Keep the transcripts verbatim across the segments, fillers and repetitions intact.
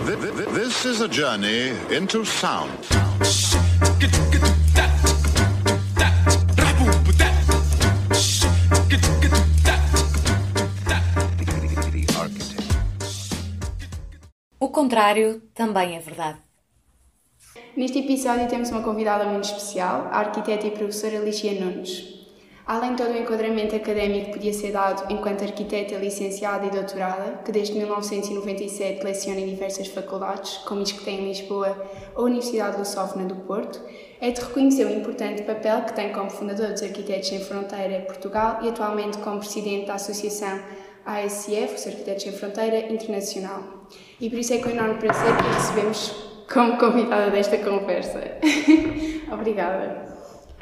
This is a journey into sound. O contrário também é verdade. Neste episódio temos uma convidada muito especial, a arquiteta e professora Lígia Nunes. Além de todo o enquadramento académico que podia ser dado enquanto arquiteta licenciada e doutorada, que desde mil novecentos e noventa e sete leciona em diversas faculdades, como as que tem em Lisboa ou a Universidade Lusófona do Porto, é de reconhecer o importante papel que tem como fundador dos Arquitetos Sem Fronteira Portugal e atualmente como presidente da Associação A S F, os Arquitetos Sem Fronteira Internacional. E por isso é com enorme prazer que a recebemos como convidada desta conversa. Obrigada.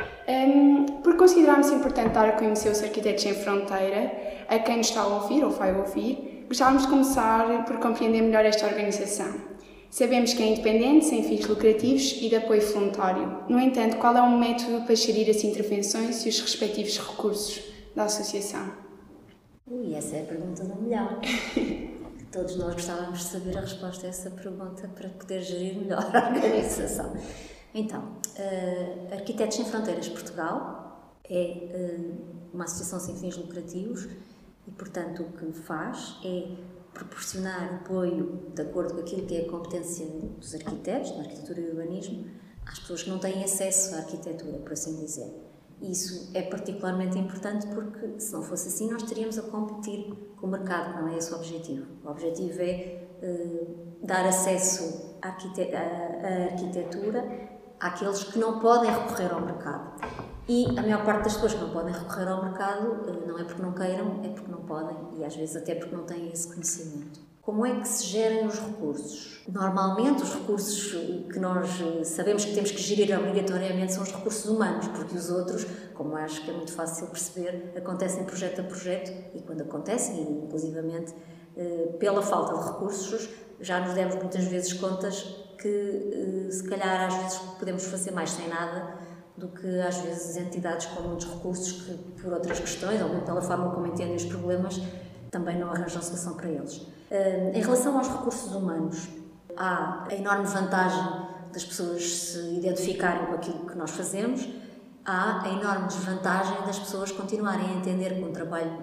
Um, por considerarmos importante dar a conhecer os Arquitetos Sem Fronteira, a quem nos está a ouvir ou vai ouvir, gostávamos de começar por compreender melhor esta organização. Sabemos que é independente, sem fins lucrativos e de apoio voluntário. No entanto, qual é o método para gerir as intervenções e os respectivos recursos da associação? Ui, essa é a pergunta do milhão. Todos nós gostávamos de saber a resposta a essa pergunta para poder gerir melhor a organização. Então, uh, Arquitetos Sem Fronteiras Portugal é uh, uma associação sem fins lucrativos e, portanto, o que faz é proporcionar apoio, de acordo com aquilo que é a competência dos arquitetos, na arquitetura e urbanismo, às pessoas que não têm acesso à arquitetura, por assim dizer. Isso é particularmente importante porque, se não fosse assim, nós estaríamos a competir com o mercado, não é esse o objetivo. O objetivo é uh, dar acesso à, arquite- à, à arquitetura àqueles que não podem recorrer ao mercado. E a maior parte das pessoas que não podem recorrer ao mercado não é porque não queiram, é porque não podem e às vezes até porque não têm esse conhecimento. Como é que se gerem os recursos? Normalmente os recursos que nós sabemos que temos que gerir obrigatoriamente são os recursos humanos, porque os outros, como acho que é muito fácil perceber, acontecem projeto a projeto e quando acontecem, inclusivamente pela falta de recursos, já nos demos muitas vezes contas que se calhar às vezes podemos fazer mais sem nada do que às vezes entidades com muitos recursos que por outras questões ou pela forma como entendem os problemas também não arranjam solução para eles. Em relação aos recursos humanos, há a enorme vantagem das pessoas se identificarem com aquilo que nós fazemos, há a enorme desvantagem das pessoas continuarem a entender que um trabalho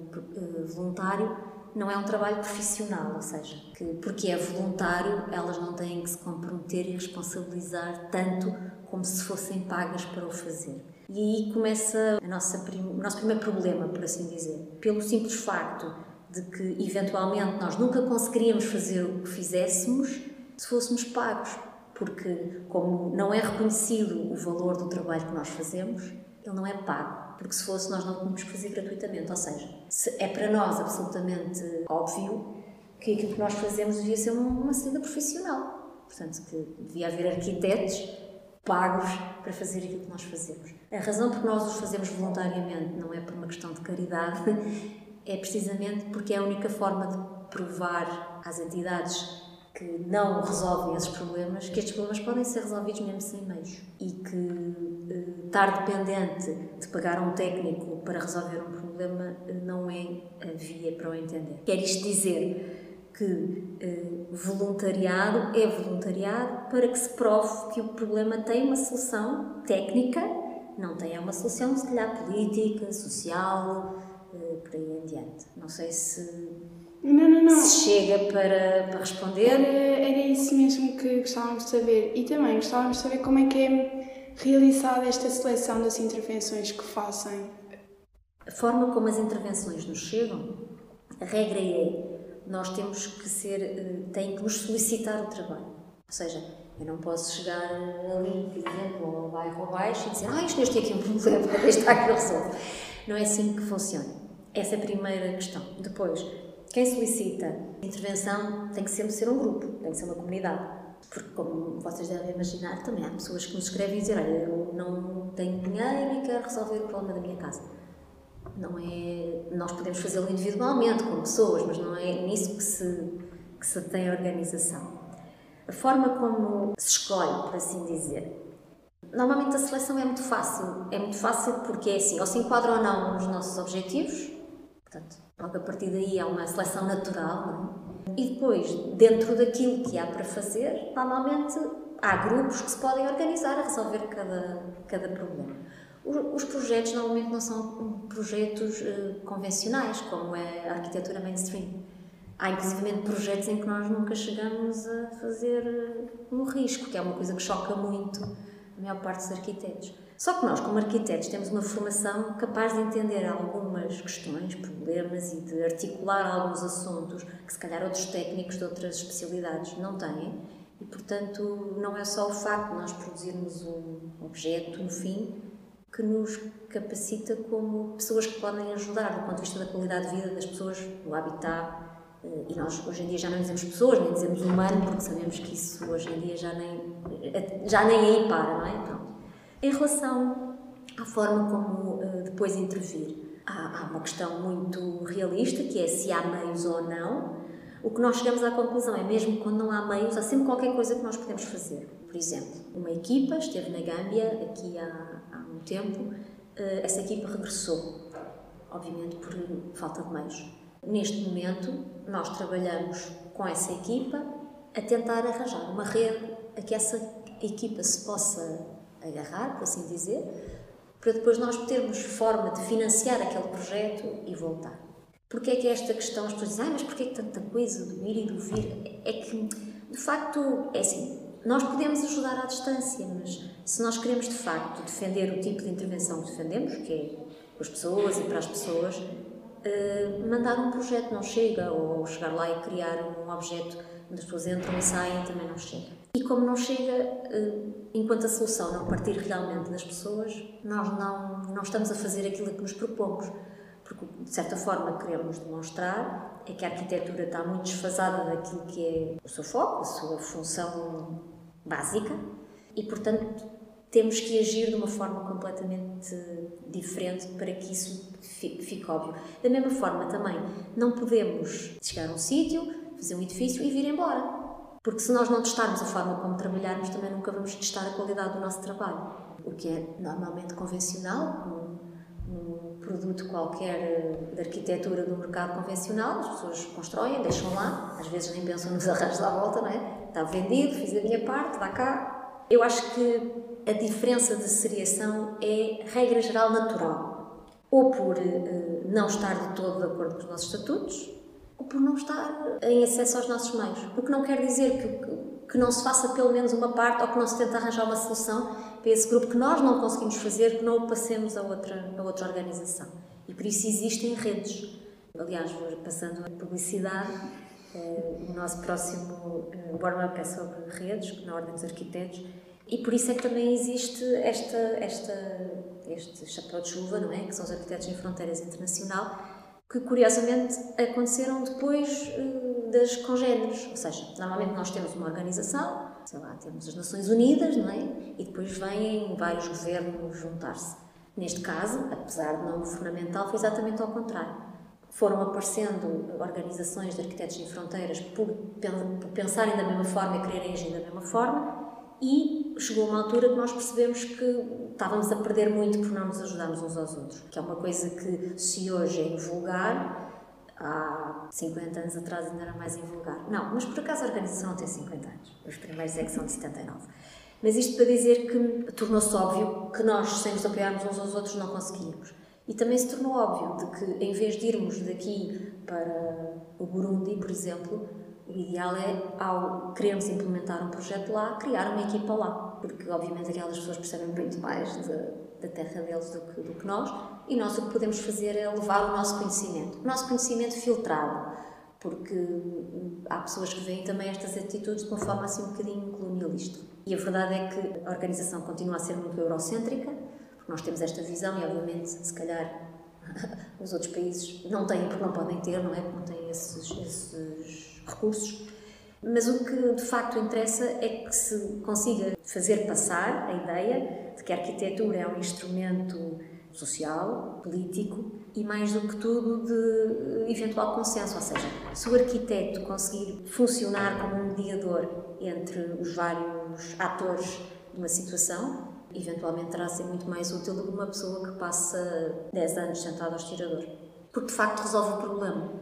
voluntário não é um trabalho profissional, ou seja, que porque é voluntário elas não têm que se comprometer e responsabilizar tanto como se fossem pagas para o fazer. E aí começa a nossa prim- o nosso primeiro problema, por assim dizer. Pelo simples facto de que, eventualmente, nós nunca conseguiríamos fazer o que fizéssemos se fôssemos pagos, porque como não é reconhecido o valor do trabalho que nós fazemos, ele não é pago, porque se fosse nós não tínhamos que fazer gratuitamente, ou seja, se é para nós absolutamente óbvio que aquilo que nós fazemos devia ser uma saída profissional, portanto que devia haver arquitetos pagos para fazer aquilo que nós fazemos. A razão por que nós os fazemos voluntariamente não é por uma questão de caridade, é precisamente porque é a única forma de provar às entidades que não resolvem esses problemas, que estes problemas podem ser resolvidos mesmo sem meios e que eh, estar dependente de pagar um técnico para resolver um problema não é a via para o entender. Quer isto dizer que eh, voluntariado é voluntariado para que se prove que o problema tem uma solução técnica, não tem uma solução, se calhar, política, social, eh, por aí em diante. Não sei se... Não, não, não. Se chega para, para responder. Era, era isso mesmo que gostávamos de saber. E também gostávamos de saber como é que é realizada esta seleção das intervenções que fazem. A forma como as intervenções nos chegam, a regra é, nós temos que ser, tem que nos solicitar o trabalho. Ou seja, eu não posso chegar ali, por exemplo, ao bairro abaixo e dizer, ah, isto neste aqui é um problema, deixa que eu resolvo. Não é assim que funciona. Essa é a primeira questão. Depois, quem solicita intervenção tem que sempre ser um grupo, tem que ser uma comunidade. Porque, como vocês devem imaginar, também há pessoas que nos escrevem e dizem, olha, eu não tenho dinheiro e quero resolver o problema da minha casa. Não é... Nós podemos fazê-lo individualmente, com pessoas, mas não é nisso que se, que se tem a organização. A forma como se escolhe, por assim dizer. Normalmente a seleção é muito fácil. É muito fácil porque é assim, ou se enquadra ou não nos nossos objetivos, portanto, logo a partir daí há uma seleção natural, não é? E depois, dentro daquilo que há para fazer, normalmente há grupos que se podem organizar a resolver cada, cada problema. Os projetos normalmente não são projetos uh, convencionais, como é a arquitetura mainstream. Há inclusive projetos em que nós nunca chegamos a fazer uh, um risco, que é uma coisa que choca muito a maior parte dos arquitetos. Só que nós, como arquitetos, temos uma formação capaz de entender algumas questões, problemas e de articular alguns assuntos que se calhar outros técnicos de outras especialidades não têm. E, portanto, não é só o facto de nós produzirmos um objeto, no fim, que nos capacita como pessoas que podem ajudar do ponto de vista da qualidade de vida das pessoas, do habitat. E nós hoje em dia já não dizemos pessoas, nem dizemos humano, porque sabemos que isso hoje em dia já nem, já nem aí para, não é? Pronto. Em relação à forma como uh, depois intervir, há, há uma questão muito realista, que é se há meios ou não. O que nós chegamos à conclusão é mesmo que quando não há meios, há sempre qualquer coisa que nós podemos fazer. Por exemplo, uma equipa esteve na Gâmbia aqui há, há um tempo, essa equipa regressou, obviamente por falta de meios. Neste momento, nós trabalhamos com essa equipa a tentar arranjar uma rede a que essa equipa se possa agarrar, por assim dizer, para depois nós termos forma de financiar aquele projeto e voltar. Porquê é que esta questão, as pessoas dizem, ah, mas porquê que tanta coisa do ir e do vir? É que, de facto, é assim, nós podemos ajudar à distância, mas se nós queremos, de facto, defender o tipo de intervenção que defendemos, que é com as pessoas e para as pessoas, uh, mandar um projeto não chega, ou chegar lá e criar um objeto onde as pessoas entram e saem também não chega. E como não chega, uh, enquanto a solução não partir realmente das pessoas, nós não, não estamos a fazer aquilo que nos propomos. Porque, de certa forma, queremos demonstrar é que a arquitetura está muito desfasada daquilo que é o seu foco, a sua função básica e, portanto, temos que agir de uma forma completamente diferente para que isso fique óbvio. Da mesma forma, também, não podemos chegar a um sítio, fazer um edifício e vir embora. Porque se nós não testarmos a forma como trabalharmos, também nunca vamos testar a qualidade do nosso trabalho. O que é normalmente convencional, num produto qualquer de arquitetura do mercado convencional, as pessoas constroem, deixam lá, às vezes nem pensam nos arranjos à volta, não é? Está vendido, fiz a minha parte, dá cá. Eu acho que a diferença de seriação é, regra geral, natural. Ou por uh, não estar de todo de acordo com os nossos estatutos, ou por não estar em acesso aos nossos meios. O que não quer dizer que, que não se faça pelo menos uma parte ou que não se tente arranjar uma solução para esse grupo que nós não conseguimos fazer, que não o passemos a outra, a outra organização. E por isso existem redes. Aliás, passando a publicidade, eh, o nosso próximo eh, warm-up é sobre redes, na Ordem dos Arquitetos, e por isso é que também existe esta, esta, este chapéu de chuva, não é? Que são os Arquitetos Sem Fronteiras Internacional, que curiosamente aconteceram depois uh, das congêneres. Ou seja, normalmente nós temos uma organização, sei lá, temos as Nações Unidas, não é? E depois vêm vários governos juntar-se. Neste caso, apesar de não governamental, foi exatamente ao contrário. Foram aparecendo organizações de Arquitetos Sem Fronteiras por, por pensarem da mesma forma e quererem agir da mesma forma, e chegou uma altura que nós percebemos que estávamos a perder muito por não nos ajudarmos uns aos outros, que é uma coisa que, se hoje é invulgar, há cinquenta anos atrás ainda era mais invulgar. Não, mas por acaso a organização não tem cinquenta anos, os primeiros é que são de setenta e nove. Mas isto para dizer que tornou-se óbvio que nós, sem nos apoiarmos uns aos outros, não conseguíamos. E também se tornou óbvio de que, em vez de irmos daqui para o Burundi, por exemplo, o ideal é, ao querermos implementar um projeto lá, criar uma equipa lá, porque obviamente aquelas pessoas percebem muito mais da, da terra deles do que, do que nós, e nós o que podemos fazer é levar o nosso conhecimento, o nosso conhecimento filtrado, porque há pessoas que veem também estas atitudes de uma forma assim um bocadinho colonialista. E a verdade é que a organização continua a ser muito eurocêntrica, porque nós temos esta visão e obviamente, se calhar, os outros países não têm, porque não podem ter, não é? Porque não têm esses, esses recursos, mas o que de facto interessa é que se consiga fazer passar a ideia de que a arquitetura é um instrumento social, político e mais do que tudo de eventual consenso, ou seja, se o arquiteto conseguir funcionar como um mediador entre os vários atores de uma situação, eventualmente terá a ser muito mais útil do que uma pessoa que passa dez anos sentada ao estirador, porque de facto resolve o problema.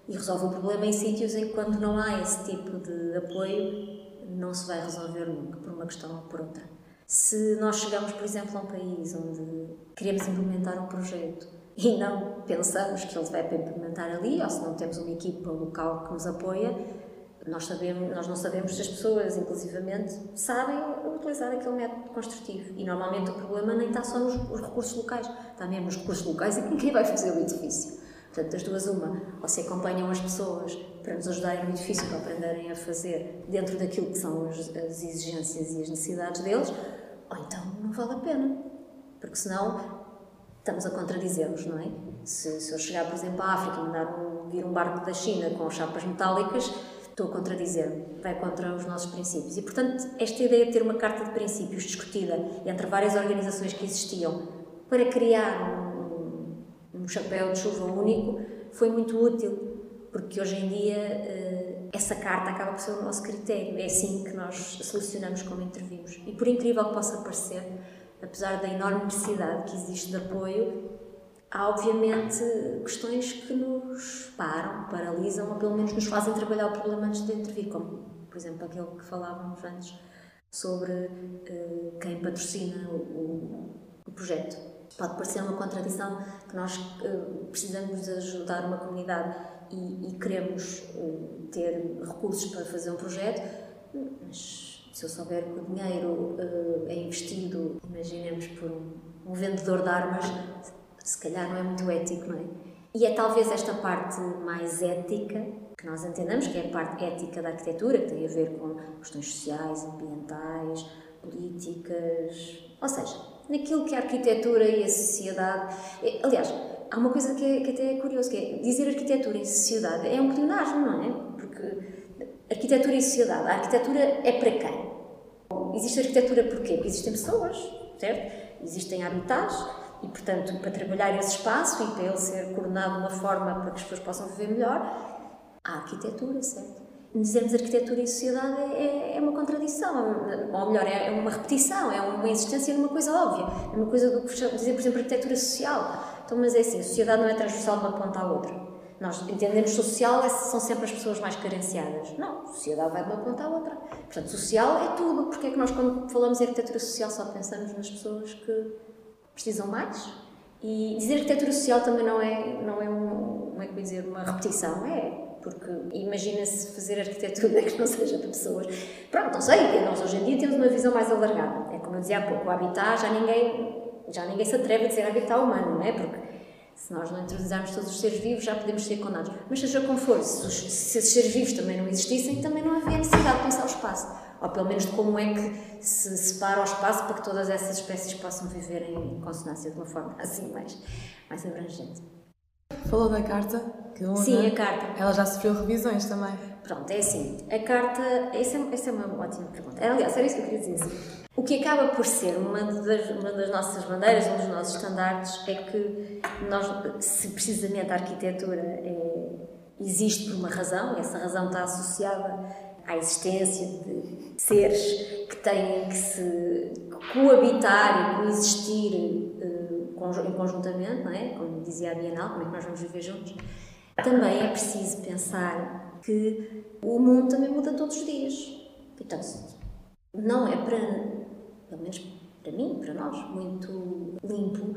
e resolve o problema em sítios em que, quando não há esse tipo de apoio, não se vai resolver nunca, por uma questão ou por outra. Se nós chegamos, por exemplo, a um país onde queremos implementar um projeto e não pensamos que ele vai para implementar ali, ou se não temos uma equipa local que nos apoia, nós, sabemos, nós não sabemos se as pessoas, inclusivamente, sabem utilizar aquele método construtivo. E normalmente o problema nem está só nos, nos recursos locais, está mesmo nos recursos locais e com quem vai fazer o edifício. Portanto, das duas, uma, ou se acompanham as pessoas para nos ajudarem no edifício, para aprenderem a fazer dentro daquilo que são as, as exigências e as necessidades deles, ou então não vale a pena, porque senão estamos a contradizer-nos, não é? Se, se eu chegar, por exemplo, à África e mandar um, vir um barco da China com chapas metálicas, estou a contradizer-me, vai contra os nossos princípios. E, portanto, esta ideia de ter uma carta de princípios discutida entre várias organizações que existiam para criar um, um chapéu de chuva único foi muito útil, porque hoje em dia essa carta acaba por ser o nosso critério, é assim que nós solucionamos como intervimos. E, por incrível que possa parecer, apesar da enorme necessidade que existe de apoio, há obviamente questões que nos param, paralisam, ou pelo menos nos fazem trabalhar o problema antes de intervir, como, por exemplo, aquele que falávamos antes sobre uh, quem patrocina o, o, o projeto. Pode parecer uma contradição que nós uh, precisamos de ajudar uma comunidade e, e queremos uh, ter recursos para fazer um projeto, mas se eu souber que o dinheiro uh, é investido, imaginemos, por um, um vendedor de armas, se calhar não é muito ético, não é? E é talvez esta parte mais ética que nós entendemos, que é a parte ética da arquitetura, que tem a ver com questões sociais, ambientais, políticas, ou seja, naquilo que a arquitetura e a sociedade... Aliás, há uma coisa que, é, que até é curioso, que é dizer arquitetura e sociedade é um pleonasmo, não é? Porque arquitetura e sociedade, a arquitetura é para quem? Existe arquitetura porquê? Porque existem pessoas, certo? Existem habitats, e, portanto, para trabalhar esse espaço e para ele ser coordenado de uma forma para que as pessoas possam viver melhor, há arquitetura, certo? Dizermos arquitetura e sociedade é, é uma contradição, ou melhor, é uma repetição, é uma insistência numa coisa óbvia, é uma coisa do que dizer, por exemplo, arquitetura social. Então, mas é assim, a sociedade não é transversal de uma ponta à outra. Nós entendemos que o social é, são sempre as pessoas mais carenciadas. Não, a sociedade vai de uma ponta à outra. Portanto, social é tudo. Porque é que nós, quando falamos em arquitetura social, só pensamos nas pessoas que precisam mais? E dizer arquitetura social também não é, não é, um, como é que eu dizer, uma repetição, é, porque imagina-se fazer arquitetura que não seja para pessoas. Pronto, não sei, nós hoje em dia temos uma visão mais alargada. É como eu dizia há pouco, o habitat já ninguém, já ninguém se atreve a dizer habitat humano, não é? Porque se nós não introduzirmos todos os seres vivos, já podemos ser condenados. Mas seja como for, se, os, se esses seres vivos também não existissem, também não havia necessidade de pensar o espaço. Ou pelo menos de como é que se separa o espaço para que todas essas espécies possam viver em consonância de uma forma assim mais, mais abrangente. Falou da carta? Que uma, Sim, a carta. Ela já sofreu revisões também. Pronto, é assim. A carta... Essa é, essa é uma ótima pergunta. Aliás, era isso que eu queria dizer. Assim. O que acaba por ser uma das, uma das nossas bandeiras, um dos nossos estandartes, é que nós, se precisamente a arquitetura é, existe por uma razão, e essa razão está associada à existência de seres que têm que se coabitar e coexistir uh, conjuntamente, não é? Como dizia a Bienal, como é que nós vamos viver juntos? Também é preciso pensar que o mundo também muda todos os dias. Portanto, não é para, pelo menos para mim, para nós, muito limpo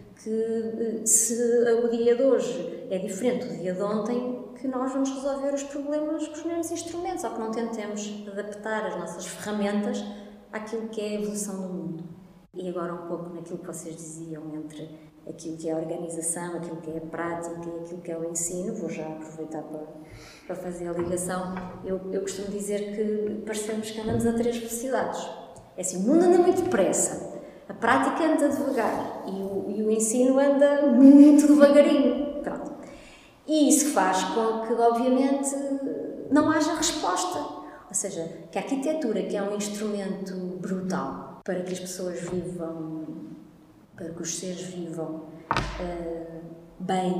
que se o dia de hoje é diferente do dia de ontem, que nós vamos resolver os problemas com os mesmos instrumentos, ou que não tentemos adaptar as nossas ferramentas àquilo que é a evolução do mundo. E agora um pouco naquilo que vocês diziam entre aquilo que é a organização, aquilo que é a prática e aquilo que é o ensino, vou já aproveitar para, para fazer a ligação. Eu, eu costumo dizer que parecemos que andamos a três velocidades. É assim, o mundo anda muito depressa, a prática anda devagar e o, e o ensino anda muito devagarinho. Pronto. E isso faz com que, obviamente, não haja resposta. Ou seja, que a arquitetura, que é um instrumento brutal para que as pessoas vivam, para que os seres vivam uh, bem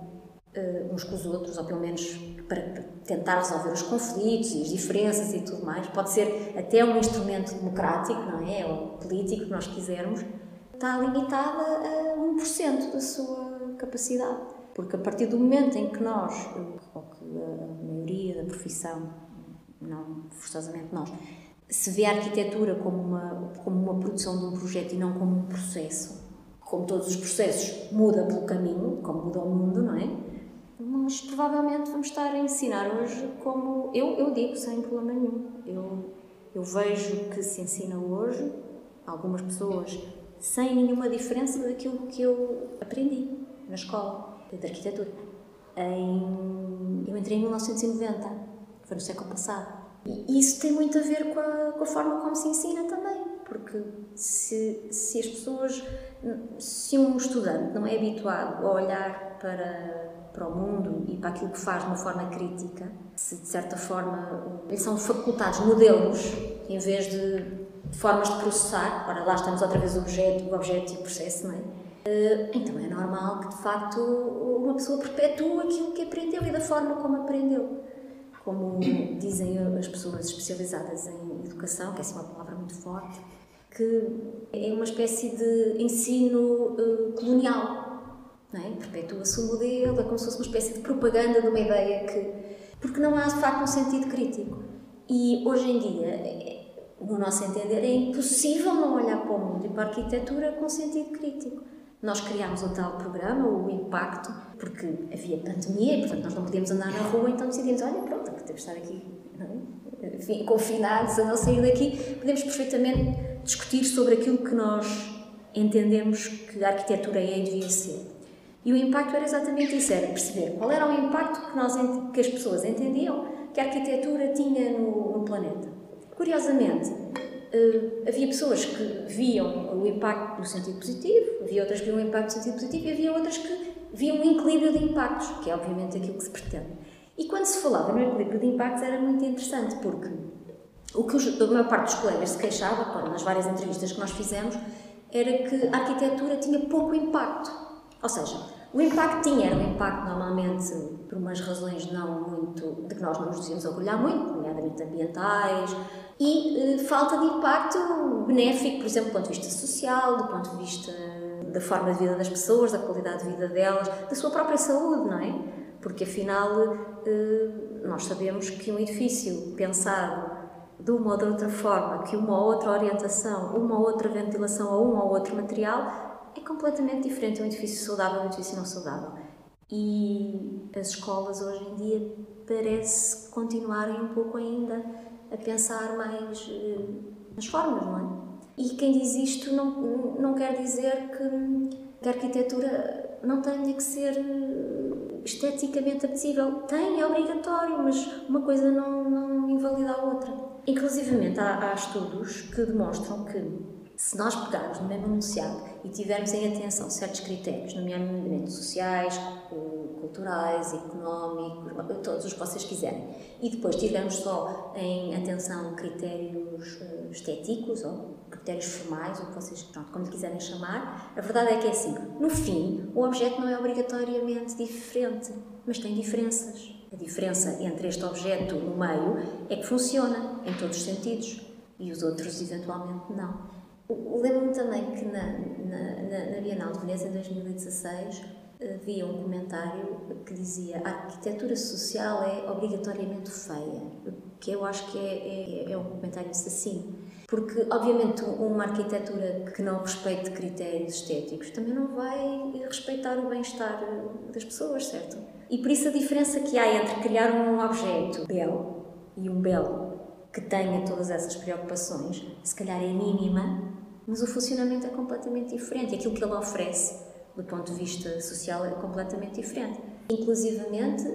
uh, uns com os outros, ou pelo menos para, para tentar resolver os conflitos e as diferenças e tudo mais, pode ser até um instrumento democrático, não é? Ou político, que nós quisermos, está limitada a um por cento da sua capacidade. Porque a partir do momento em que nós, ou que a maioria da profissão, não forçosamente nós, se vê a arquitetura como uma, como uma produção de um projeto e não como um processo, como todos os processos muda pelo caminho, como muda o mundo, não é? Mas provavelmente vamos estar a ensinar hoje como, eu, eu digo sem problema nenhum, eu, eu vejo que se ensina hoje, algumas pessoas, sem nenhuma diferença daquilo que eu aprendi na escola de arquitetura. Em, eu entrei em mil novecentos e noventa, foi no século passado. E isso tem muito a ver com a, com a forma como se ensina também, porque se, se as pessoas, se um estudante não é habituado a olhar para, para o mundo e para aquilo que faz de uma forma crítica, se de certa forma lhe são facultados modelos em vez de formas de processar, ora lá estamos outra vez o objeto, o objeto e o processo, não é? Então é normal que de facto uma pessoa perpetue aquilo que aprendeu e da forma como aprendeu. Como dizem as pessoas especializadas em educação, que é assim uma palavra muito forte, que é uma espécie de ensino uh, colonial, não é? Perpetua-se o modelo, é como se fosse uma espécie de propaganda de uma ideia que... Porque não há de facto um sentido crítico. E hoje em dia, no nosso entender, é impossível não olhar para o mundo e para a arquitetura com sentido crítico. Nós criámos o tal programa, o Impacto, porque havia pandemia e, portanto, nós não podíamos andar na rua, então decidimos, olha, pronto, temos de estar aqui, não é? Enfim, confinados, a não sair daqui, podemos perfeitamente discutir sobre aquilo que nós entendemos que a arquitetura é e devia ser. E o impacto era exatamente isso, era perceber qual era o impacto que, nós, que as pessoas entendiam que a arquitetura tinha no, no planeta. Curiosamente, Uh, havia pessoas que viam o impacto no sentido positivo, havia outras que viam o impacto no sentido positivo e havia outras que viam um equilíbrio de impactos, que é obviamente aquilo que se pretende. E quando se falava no equilíbrio de impactos era muito interessante, porque o que os, a maior parte dos colegas se queixava, claro, nas várias entrevistas que nós fizemos, era que a arquitetura tinha pouco impacto. Ou seja, o impacto tinha, era um impacto normalmente por umas razões não muito, de que nós não nos devíamos orgulhar muito, nomeadamente ambientais, e uh, falta de impacto benéfico, por exemplo, do ponto de vista social, do ponto de vista da forma de vida das pessoas, da qualidade de vida delas, da sua própria saúde, não é? Porque afinal uh, nós sabemos que um edifício pensado de uma ou de outra forma, que uma ou outra orientação, uma ou outra ventilação ou um ou outro material é completamente diferente de um edifício saudável e um edifício não saudável. E as escolas hoje em dia parece continuarem um pouco ainda a pensar mais uh, nas formas, não é? E quem diz isto não, não quer dizer que, que a arquitetura não tenha que ser uh, esteticamente apetecível. Tem, é obrigatório, mas uma coisa não, não invalida a outra. Inclusivamente há, há estudos que demonstram que se nós pegarmos no mesmo enunciado e tivermos em atenção certos critérios, nomeadamente sociais, culturais, económicos, todos os que vocês quiserem, e depois tivermos só em atenção critérios uh, estéticos ou critérios formais, ou que vocês, pronto, como lhe quiserem chamar, a verdade é que é assim, no fim, o objeto não é obrigatoriamente diferente, mas tem diferenças. A diferença entre este objeto no meio é que funciona em todos os sentidos e os outros eventualmente não. Lembro-me também que na, na, na Bienal de Veneza, em dois mil e dezasseis, havia um comentário que dizia a arquitetura social é obrigatoriamente feia, que eu acho que é, é, é um comentário assassino. Porque, obviamente, uma arquitetura que não respeite critérios estéticos também não vai respeitar o bem-estar das pessoas, certo? E por isso a diferença que há entre criar um objeto belo e um belo que tenha todas essas preocupações, se calhar é mínima, mas o funcionamento é completamente diferente. Aquilo que ele oferece, do ponto de vista social, é completamente diferente. Inclusivamente,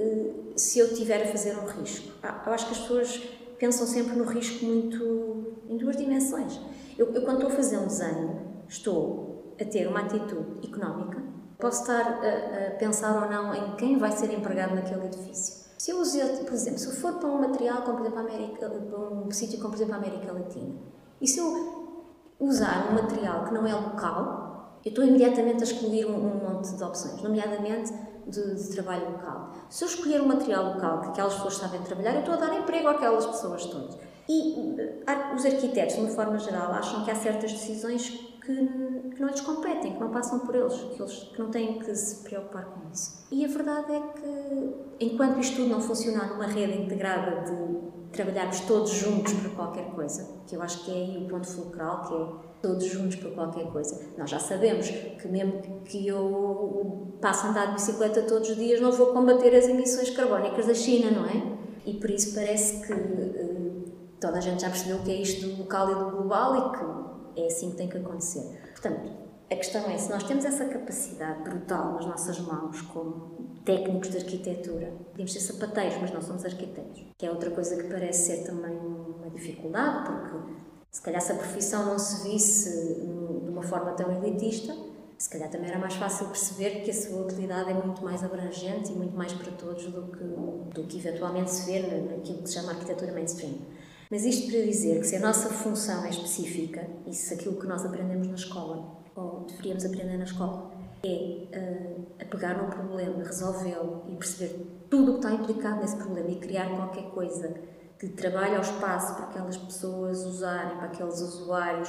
se eu tiver a fazer um risco, eu acho que as pessoas pensam sempre no risco muito em duas dimensões. Eu, eu quando estou a fazer um desenho, estou a ter uma atitude económica, posso estar a, a pensar ou não em quem vai ser empregado naquele edifício. Se eu uso, por exemplo, se eu for para um material, como por exemplo, a América, para um sítio como por exemplo a América Latina, e se eu usar um material que não é local, eu estou imediatamente a excluir um, um monte de opções, nomeadamente de, de trabalho local. Se eu escolher um material local que aquelas pessoas sabem trabalhar, eu estou a dar emprego àquelas pessoas todas. E os arquitetos, de uma forma geral, acham que há certas decisões que, que não lhes competem, que não passam por eles, que eles que não têm que se preocupar com isso. E a verdade é que, enquanto isto tudo não funcionar numa rede integrada de trabalharmos todos juntos para qualquer coisa, que eu acho que é aí o ponto fulcral, que é todos juntos para qualquer coisa. Nós já sabemos que mesmo que eu passe a andar de bicicleta todos os dias, não vou combater as emissões carbónicas da China, não é? E por isso parece que uh, toda a gente já percebeu o que é isto do local e do global e que é assim que tem que acontecer. Portanto, a questão é, se nós temos essa capacidade brutal nas nossas mãos, como técnicos de arquitetura, podemos ser sapateiros, mas não somos arquitetos, que é outra coisa que parece ser também uma dificuldade, porque se calhar se a profissão não se visse de uma forma tão elitista, se calhar também era mais fácil perceber que a sua utilidade é muito mais abrangente e muito mais para todos do que, do que eventualmente se vê naquilo que se chama arquitetura mainstream. Mas isto para dizer que se a nossa função é específica, e se aquilo que nós aprendemos na escola, ou deveríamos aprender na escola, é uh, a pegar num problema, resolvê-lo e perceber tudo o que está implicado nesse problema e criar qualquer coisa que trabalhe ao espaço para aquelas pessoas usarem, para aqueles usuários,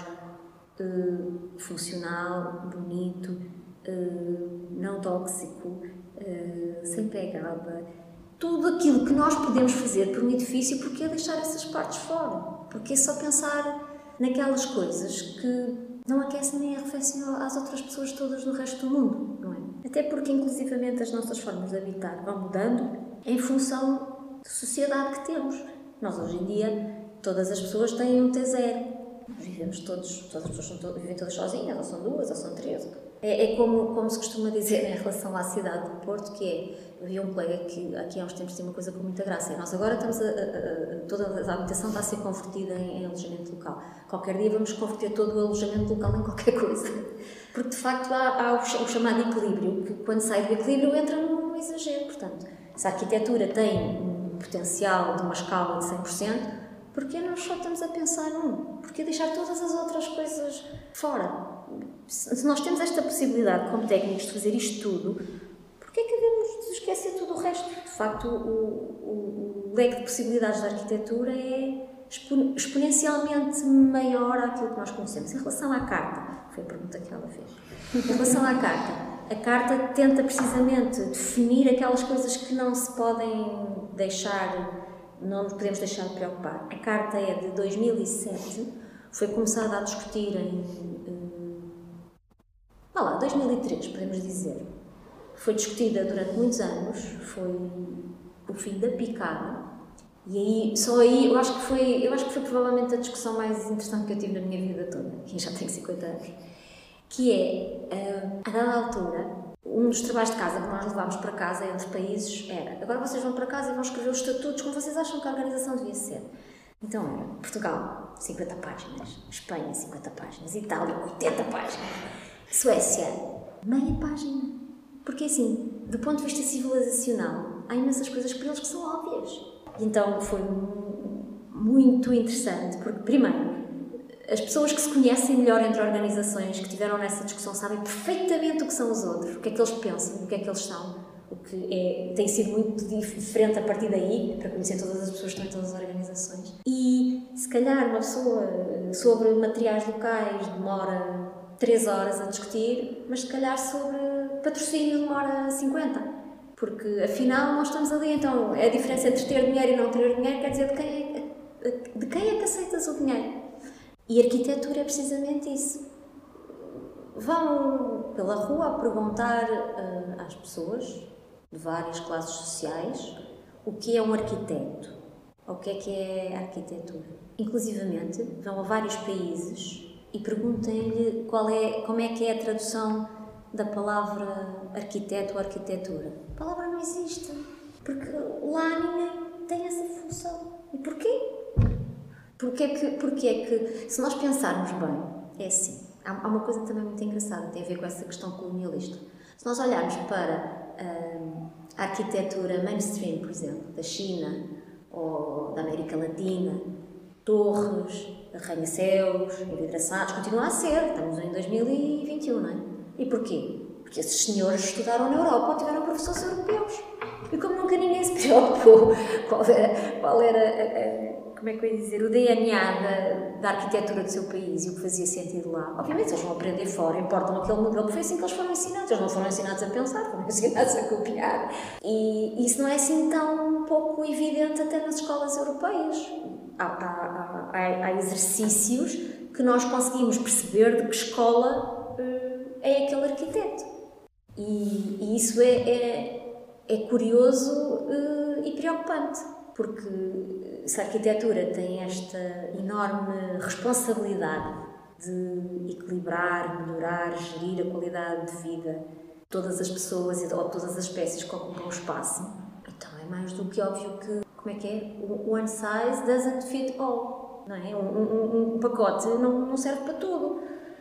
uh, funcional, bonito, uh, não tóxico, uh, sem pegada. Tudo aquilo que nós podemos fazer por um edifício, porque é deixar essas partes fora? Porque é só pensar naquelas coisas que não aquecem nem arrefecem às outras pessoas todas do resto do mundo, não é? Até porque, inclusivamente, as nossas formas de habitar vão mudando em função da sociedade que temos. Nós, hoje em dia, todas as pessoas têm um T zero. Nós vivemos todos, todas as pessoas são to- vivem todas sozinhas, ou são duas, ou são três. É, é como, como se costuma dizer em relação à cidade do Porto, que é... Eu vi um colega que aqui há uns tempos tinha uma coisa com muita graça. E nós agora estamos a, a, a, toda a habitação está a ser convertida em, em alojamento local. Qualquer dia vamos converter todo o alojamento local em qualquer coisa. Porque, de facto, há, há o, o chamado equilíbrio, que quando sai do equilíbrio entra no, no exagero. Portanto, se a arquitetura tem um potencial de uma escala de cem por cento, porquê nós só estamos a pensar num? Porquê deixar todas as outras coisas fora? Se nós temos esta possibilidade, como técnicos, de fazer isto tudo, porquê é que devemos esquecer tudo o resto? De facto, o, o, o leque de possibilidades da arquitetura é exponencialmente maior àquilo que nós conhecemos. Em relação à carta, foi a pergunta que ela fez. Em relação à carta, a carta tenta precisamente definir aquelas coisas que não se podem deixar, não nos podemos deixar de preocupar. A carta é de dois mil e sete, foi começada a discutir em... Vá lá, dois mil e três, podemos dizer. Foi discutida durante muitos anos, foi o fim da picada, e aí, só aí, eu acho que foi, eu acho que foi provavelmente a discussão mais interessante que eu tive na minha vida toda, que já tenho cinquenta anos, que é, a dada altura, um dos trabalhos de casa que nós levámos para casa entre países era, agora vocês vão para casa e vão escrever os estatutos como vocês acham que a organização devia ser. Então era Portugal, cinquenta páginas, Espanha, cinquenta páginas, Itália, oitenta páginas, Suécia, meia página. Porque assim, do ponto de vista civilizacional, há imensas coisas para eles que são óbvias. E então foi muito interessante, porque primeiro, as pessoas que se conhecem melhor entre organizações que tiveram nessa discussão sabem perfeitamente o que são os outros, o que é que eles pensam, o que é que eles são, o que é, tem sido muito diferente a partir daí, para conhecer todas as pessoas que estão em todas as organizações. E se calhar uma pessoa sobre materiais locais demora três horas a discutir, mas se calhar sobre patrocínio demora cinquenta. Porque afinal nós estamos ali, então a diferença entre ter dinheiro e não ter dinheiro quer dizer de quem é, de quem é que aceitas o dinheiro. E a arquitetura é precisamente isso. Vão pela rua a perguntar uh, às pessoas de várias classes sociais o que é um arquiteto, ou o que é que é a arquitetura. Inclusivamente vão a vários países e perguntem-lhe qual é, como é que é a tradução da palavra arquiteto ou arquitetura. A palavra não existe, porque lá ninguém tem essa função. E porquê? Porque é que, porque é que se nós pensarmos bem, é assim, há, há uma coisa também muito engraçada, tem a ver com essa questão colonialista. Se nós olharmos para hum, a arquitetura mainstream, por exemplo, da China ou da América Latina, torres, arranha-céus, envidraçados, continua a ser, estamos em dois mil e vinte e um, não é? E porquê? Porque porque esses senhores estudaram na Europa ou tiveram professores europeus. E como nunca ninguém se preocupou qual era, qual era a, a, como é que eu ia dizer, o D N A da, da arquitetura do seu país e o que fazia sentido lá, obviamente eles vão aprender fora, importam aquele modelo, porque foi assim que eles foram ensinados. Eles não foram ensinados a pensar, foram ensinados a copiar. E isso não é assim tão pouco evidente até nas escolas europeias. Há, há, há, há exercícios que nós conseguimos perceber de que escola uh, é aquele arquiteto. E, e isso é, é É curioso uh, e preocupante, porque se a arquitetura tem esta enorme responsabilidade de equilibrar, melhorar, gerir a qualidade de vida de todas as pessoas ou de todas as espécies que ocupam o espaço, então é mais do que óbvio que, como é que é? One size doesn't fit all, não é? Um, um, um pacote não, não serve para tudo,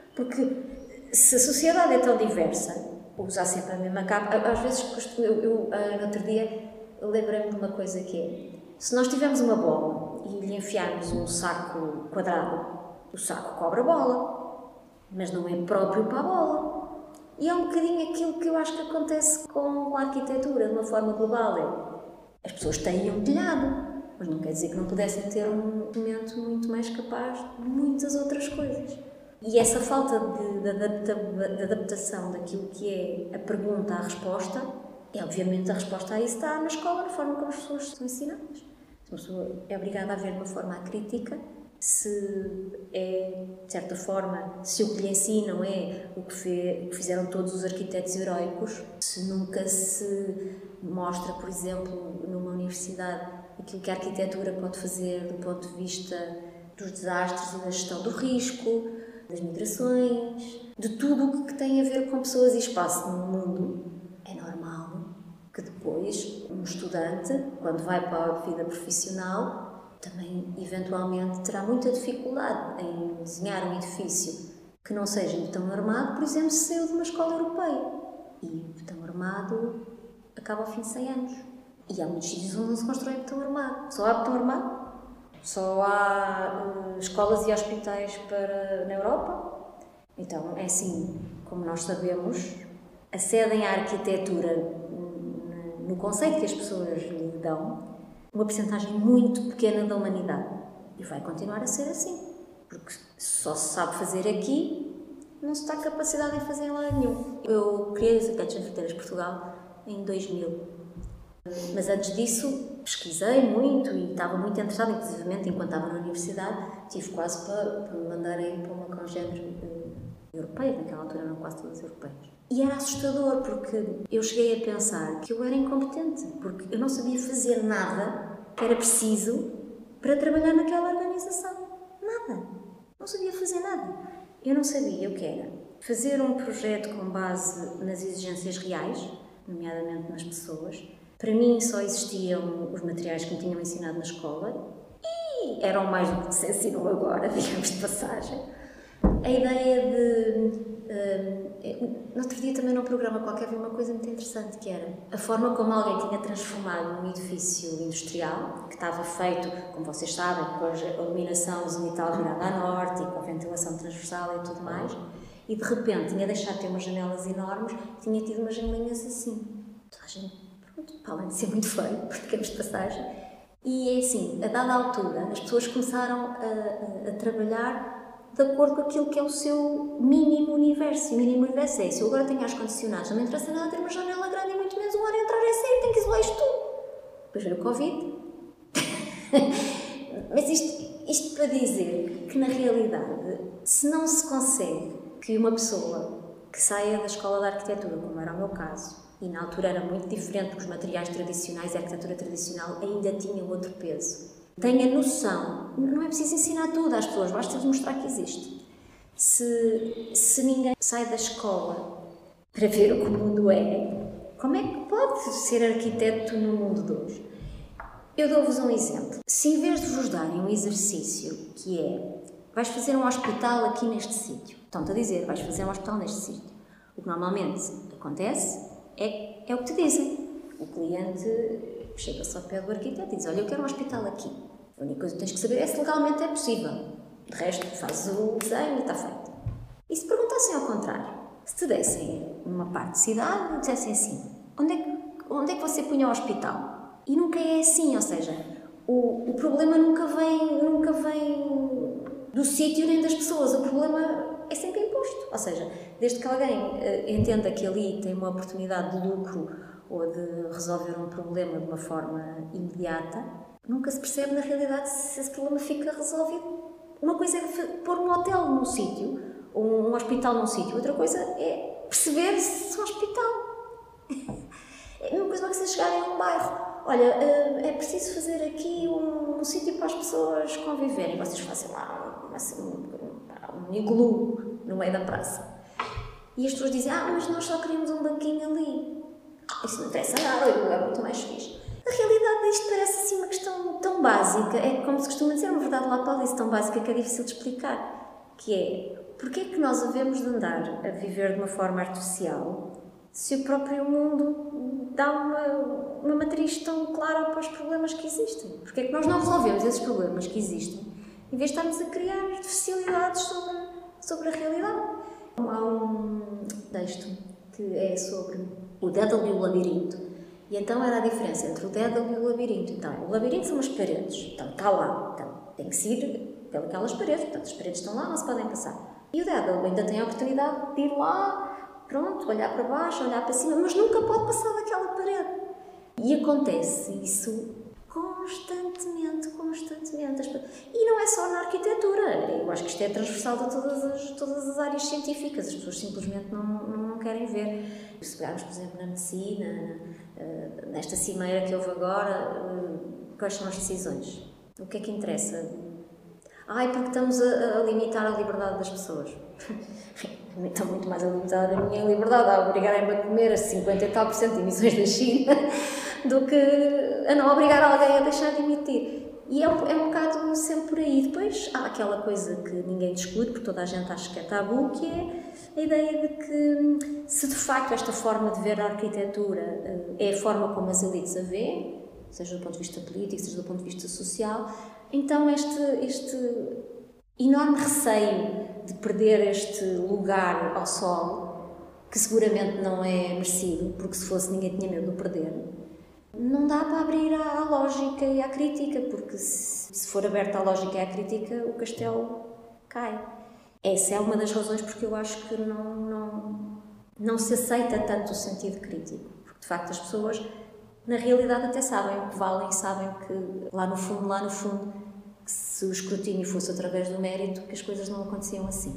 porque se a sociedade é tão diversa, usar sempre a mesma capa. Às vezes, costumo, eu, eu no outro dia, lembrei-me de uma coisa que é, se nós tivermos uma bola e lhe enfiarmos um saco quadrado, o saco cobra a bola, mas não é próprio para a bola. E é um bocadinho aquilo que eu acho que acontece com a arquitetura, de uma forma global. É, as pessoas têm um telhado, mas não quer dizer que não pudessem ter um momento muito mais capaz de muitas outras coisas. E essa falta de, de, adapta, de adaptação daquilo que é a pergunta à resposta, é obviamente a resposta a isso está na escola, na forma como as pessoas são ensinadas. Se uma pessoa é obrigada a ver de uma forma crítica, se é, de certa forma, se o que lhe ensinam é o que, fez, o que fizeram todos os arquitetos heroicos, se nunca se mostra, por exemplo, numa universidade, aquilo que a arquitetura pode fazer do ponto de vista dos desastres e da gestão do risco, das migrações, de tudo o que tem a ver com pessoas e espaço no mundo, é normal que depois um estudante, quando vai para a vida profissional, também eventualmente terá muita dificuldade em desenhar um edifício que não seja tão armado, por exemplo, se saiu de uma escola europeia. E tão armado acaba ao fim de cem anos. E há muitos sítios onde não se constrói betão armado. Só há betão armado. Só há uh, escolas e hospitais para, na Europa. Então, é assim, como nós sabemos, acedem à arquitetura no, no conceito que as pessoas lhe dão uma percentagem muito pequena da humanidade. E vai continuar a ser assim. Porque só se sabe fazer aqui, não se está capacidade em fazer em lado nenhum. Eu criei os Arquitetos Sem Fronteiras Portugal em dois mil. Mas antes disso, pesquisei muito e estava muito interessada, inclusivamente enquanto estava na universidade, tive quase para, para me mandarem para uma congénere uh, europeia, naquela altura eram quase todas europeias. E era assustador, porque eu cheguei a pensar que eu era incompetente, porque eu não sabia fazer nada que era preciso para trabalhar naquela organização. Nada. Não sabia fazer nada. Eu não sabia o que era fazer um projeto com base nas exigências reais, nomeadamente nas pessoas. Para mim só existiam os materiais que me tinham ensinado na escola e eram mais do que se ensinam agora, digamos de passagem. A ideia de... Uh, no outro dia também num programa qualquer vi uma coisa muito interessante, que era a forma como alguém tinha transformado um edifício industrial, que estava feito, como vocês sabem, com a iluminação zenital virada a norte e com a ventilação transversal e tudo mais, e de repente tinha deixado de ter umas janelas enormes, tinha tido umas janelinhas assim. Toda a gente... para além de ser muito feio, por digamos de passagem, e é assim, a dada altura, as pessoas começaram a, a, a trabalhar de acordo com aquilo que é o seu mínimo universo. E o mínimo universo é, se eu agora tenho ar-condicionados, não me interessa nada ter uma janela grande e muito menos um ar entrar e sair, tenho que isolar isto tudo. Depois veio o Covid. Mas isto, isto para dizer que, na realidade, se não se consegue que uma pessoa que saia da escola de arquitetura, como era o meu caso, e na altura era muito diferente porque os materiais tradicionais e a arquitetura tradicional ainda tinham outro peso. Tenha noção, não é preciso ensinar tudo às pessoas, basta-lhes mostrar que existe. Se, se ninguém sai da escola para ver o que o mundo é, como é que pode ser arquiteto no mundo de hoje? Eu dou-vos um exemplo. Se em vez de vos darem um exercício que é, vais fazer um hospital aqui neste sítio, estão-te a dizer, vais fazer um hospital neste sítio, o que normalmente acontece É, é o que te dizem. O cliente chega-se ao pé do arquiteto e diz, olha, eu quero um hospital aqui. A única coisa que tens que saber é se legalmente é possível. De resto, fazes o desenho e está feito. E se perguntassem ao contrário? Se te dessem numa parte de cidade, dissessem assim, onde é que, onde é que você punha o hospital? E nunca é assim, ou seja, o, o problema nunca vem, nunca vem do sítio nem das pessoas, o problema é sempre imposto, ou seja, desde que alguém uh, entenda que ali tem uma oportunidade de lucro ou de resolver um problema de uma forma imediata, nunca se percebe na realidade se esse problema fica resolvido. Uma coisa é pôr um hotel num sítio, ou um hospital num sítio, outra coisa é perceber se é um hospital. É a mesma coisa que vocês chegarem a um bairro. Olha, é preciso fazer aqui um, um sítio para as pessoas conviverem. Vocês fazem lá um, um, um iglu no meio da praça. E as pessoas dizem, ah, mas nós só queremos um banquinho ali. Ah, isso não interessa nada, o iglu é muito mais fixe. A realidade disto parece assim uma questão tão básica, é como se costuma dizer, uma verdade lá para ali, tão básica que é difícil de explicar, que é, porquê é que nós havemos de andar a viver de uma forma artificial se o próprio mundo dá uma, uma matriz tão clara para os problemas que existem? Porquê é que nós não resolvemos esses problemas que existem, em vez de estarmos a criar artificialidades sobre, sobre a realidade? Há um texto que é sobre o Dédalo e o labirinto. E então era a diferença entre o Dédalo e o labirinto. Então, o labirinto são as paredes. Então, está lá. Então, tem que seguir pelas paredes. Portanto, as paredes estão lá, não se podem passar. E o Dédalo ainda tem a oportunidade de ir lá, pronto, olhar para baixo, olhar para cima, mas nunca pode passar daquela parede. E acontece isso constantemente, constantemente. E não é só na arquitetura. Eu acho que isto é transversal a todas as, todas as áreas científicas. As pessoas simplesmente não, não, não querem ver. Se pegarmos, por exemplo, na medicina, nesta cimeira que houve agora, quais são as decisões? O que é que interessa? Ai, porque estamos a, a limitar a liberdade das pessoas. Estão muito mais a limitar a minha liberdade, a obrigarem-me a comer as cinquenta e tal por cento de emissões da China do que a não obrigar alguém a deixar de emitir. E é um, é um bocado sempre por aí. Depois há aquela coisa que ninguém discute, porque toda a gente acha que é tabu, que é a ideia de que, se de facto esta forma de ver a arquitetura é a forma como as elites a vêem, seja do ponto de vista político, seja do ponto de vista social, então este, este enorme receio de perder este lugar ao sol, que seguramente não é merecido, porque se fosse ninguém tinha medo de o perder, não dá para abrir à, à lógica e à crítica, porque se, se for aberta à lógica e à crítica, o castelo cai. Essa é uma das razões porque eu acho que não, não, não se aceita tanto o sentido crítico. Porque, de facto, as pessoas, na realidade, até sabem o que valem, sabem que, lá no fundo, lá no fundo, que se o escrutínio fosse através do mérito, que as coisas não aconteciam assim.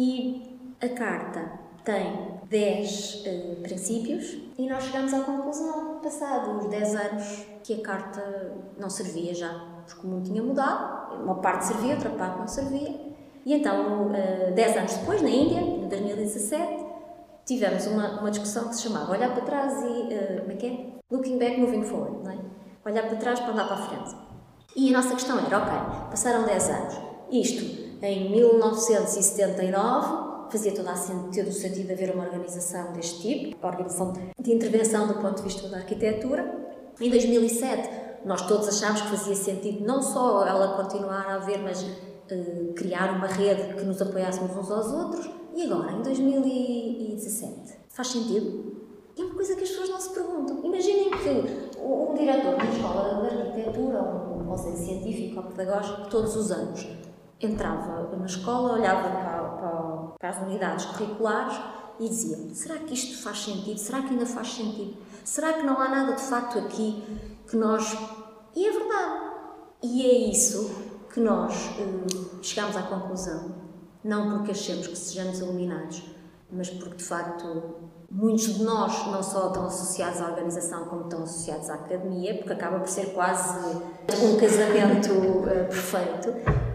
E a carta tem dez uh, princípios e nós chegamos à conclusão, passados os dez anos, que a carta não servia já, porque o mundo tinha mudado, uma parte servia, outra parte não servia. E então, uh, dez anos depois, na Índia, em dois mil e dezassete, tivemos uma, uma discussão que se chamava Olhar para trás e, uh, como é que é? Looking back, moving forward, não é? Olhar para trás para andar para a frente. E a nossa questão era, ok, passaram dez anos, isto em mil novecentos e setenta e nove, fazia todo o sentido de haver uma organização deste tipo, uma organização de intervenção do ponto de vista da arquitetura. Em dois mil e sete, nós todos achámos que fazia sentido não só ela continuar a haver, mas uh, criar uma rede que nos apoiássemos uns aos outros. E agora, em dois mil e dezassete, faz sentido? É uma coisa que as pessoas não se perguntam. Imaginem que um diretor de uma escola de arquitetura, ou um conselho científico ou pedagógico, todos os anos entrava na escola, olhava para, para, para as unidades curriculares e dizia: será que isto faz sentido? Será que ainda faz sentido? Será que não há nada de facto aqui que nós... E é verdade. E é isso que nós uh, chegamos à conclusão. Não porque achemos que sejamos iluminados, mas porque, de facto, muitos de nós não só estão associados à organização, como estão associados à academia, porque acaba por ser quase um casamento uh, perfeito,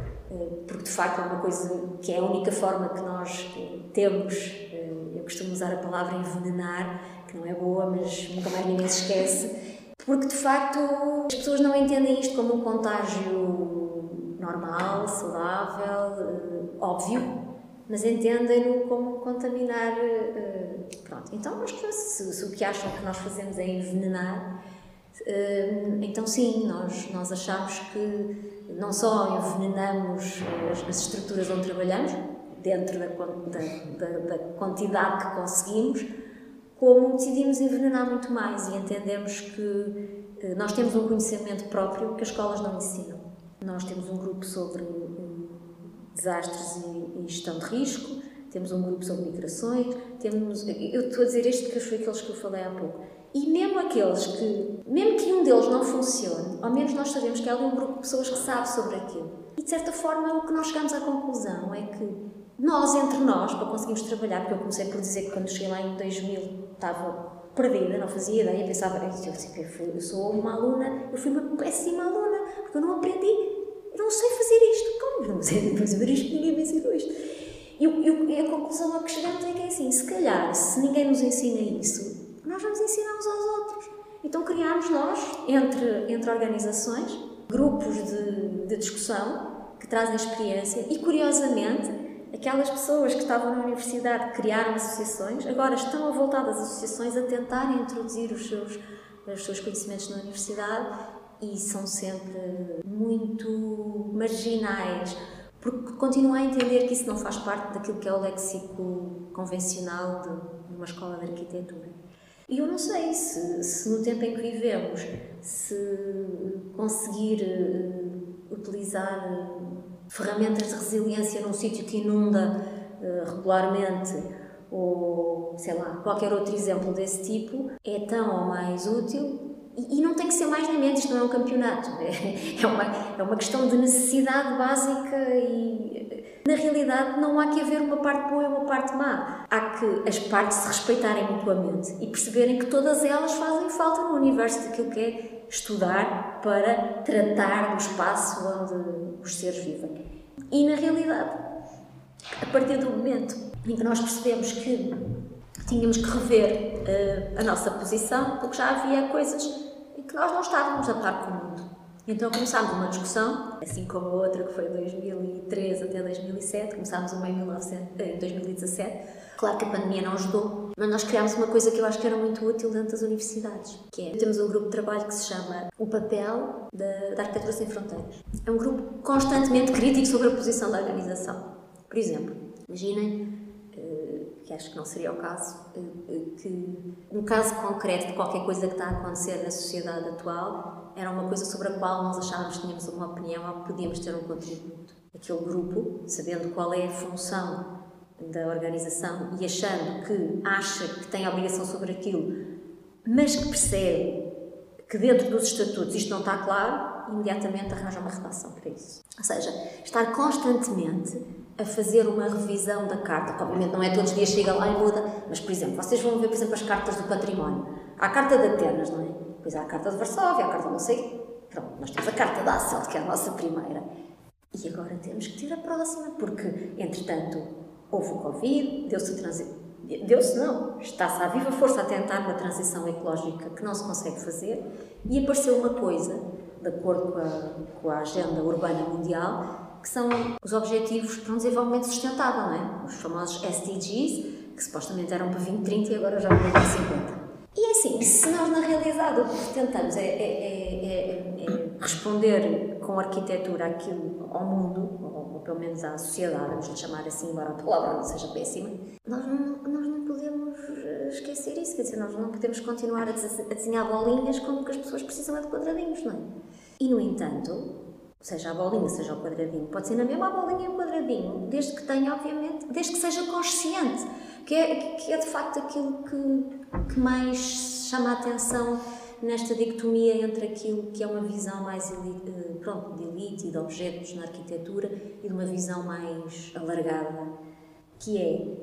uh, porque, de facto, é uma coisa que é a única forma que nós uh, temos, uh, eu costumo usar a palavra envenenar, que não é boa, mas nunca mais ninguém se esquece, porque, de facto, as pessoas não entendem isto como um contágio normal, saudável, uh, óbvio, mas entendem-no como contaminar. Uh, pronto. Então, acho que se, se o que acham que nós fazemos é envenenar, uh, então sim, nós, nós achamos que não só envenenamos as, as estruturas onde trabalhamos, dentro da, da, da, da quantidade que conseguimos, como decidimos envenenar muito mais e entendemos que eh, nós temos um conhecimento próprio que as escolas não ensinam. Nós temos um grupo sobre eh, desastres e, e gestão de risco, temos um grupo sobre migrações, temos... Eu estou a dizer isto porque foi aqueles que eu falei há pouco. E mesmo aqueles que, mesmo que um deles não funcione, ao menos nós sabemos que há ali um grupo de pessoas que sabe sobre aquilo. E de certa forma o que nós chegamos à conclusão é que nós, entre nós, para conseguirmos trabalhar, porque eu comecei por dizer que quando cheguei lá em dois mil estava perdida, não fazia ideia, pensava, eu sou uma aluna, eu fui uma péssima aluna, porque eu não aprendi, eu não sei fazer isto. Como? Eu não sei fazer isto, ninguém me ensinou isto. E, e, e a conclusão a que chegamos é que é assim, se calhar, se ninguém nos ensina isso, nós vamos ensinar uns aos outros. Então criámos nós, entre, entre organizações, grupos de, de discussão que trazem experiência e, curiosamente, aquelas pessoas que estavam na universidade que criaram associações, agora estão a voltar das associações a tentarem introduzir os seus, os seus conhecimentos na universidade e são sempre muito marginais, porque continuam a entender que isso não faz parte daquilo que é o léxico convencional de uma escola de arquitetura. E eu não sei se, se no tempo em que vivemos, se conseguir uh, utilizar uh, ferramentas de resiliência num sítio que inunda uh, regularmente, ou sei lá, qualquer outro exemplo desse tipo, é tão ou mais útil. E, e não tem que ser mais nem menos, isto não é um campeonato, é, é, uma, é uma questão de necessidade básica e, na realidade, não há que haver uma parte boa e uma parte má. Há que as partes se respeitarem mutuamente e perceberem que todas elas fazem falta no universo daquilo que é estudar para tratar do espaço onde os seres vivem. E, na realidade, a partir do momento em que nós percebemos que tínhamos que rever uh, a nossa posição, porque já havia coisas em que nós não estávamos a par com o mundo. Então começámos uma discussão, assim como a outra que foi de dois mil e treze até dois mil e sete, começámos uma em dois mil e dezassete. Claro que a pandemia não ajudou, mas nós criámos uma coisa que eu acho que era muito útil dentro das universidades, que é, temos um grupo de trabalho que se chama O Papel da, da Arquitetura Sem Fronteiras. É um grupo constantemente crítico sobre a posição da organização. Por exemplo, imaginem, que acho que não seria o caso, que um caso concreto de qualquer coisa que está a acontecer na sociedade atual era uma coisa sobre a qual nós achávamos que tínhamos uma opinião ou que podíamos ter um contributo. Aquele grupo, sabendo qual é a função da organização e achando que acha que tem a obrigação sobre aquilo, mas que percebe que dentro dos estatutos isto não está claro, imediatamente arranja uma redação para isso. Ou seja, estar constantemente a fazer uma revisão da carta, que obviamente não é todos os dias chega lá e muda, mas, por exemplo, vocês vão ver, por exemplo, as cartas do património. Há a carta de Atenas, não é? Depois há a carta de Varsóvia, há a carta de não sei... Pronto, nós temos a carta da Asselt, que é a nossa primeira. E agora temos que ter a próxima, porque, entretanto, houve o Covid, deu-se a transição... Deu-se não, está-se à viva força a tentar uma transição ecológica que não se consegue fazer e apareceu uma coisa, de acordo com a, com a agenda urbana mundial, que são os Objetivos para um Desenvolvimento Sustentável, não é? Os famosos S D Gs, que supostamente eram para vinte e trinta e agora já vão para cinquenta. E é assim, se nós na realidade o que tentamos é, é, é, é responder com arquitetura aquilo ao mundo, ou, ou pelo menos à sociedade, vamos lhe chamar assim, embora a palavra não seja péssima, nós não, nós não podemos esquecer isso, quer dizer, nós não podemos continuar a desenhar bolinhas como que as pessoas precisam é de quadradinhos, não é? E no entanto, seja a bolinha, seja o quadradinho, pode ser na mesma bolinha e o quadradinho, desde que tenha, obviamente, desde que seja consciente, que é, que é de facto aquilo que, que mais chama a atenção nesta dicotomia entre aquilo que é uma visão mais elite, pronto, de elite e de objetos na arquitetura e de uma visão mais alargada, que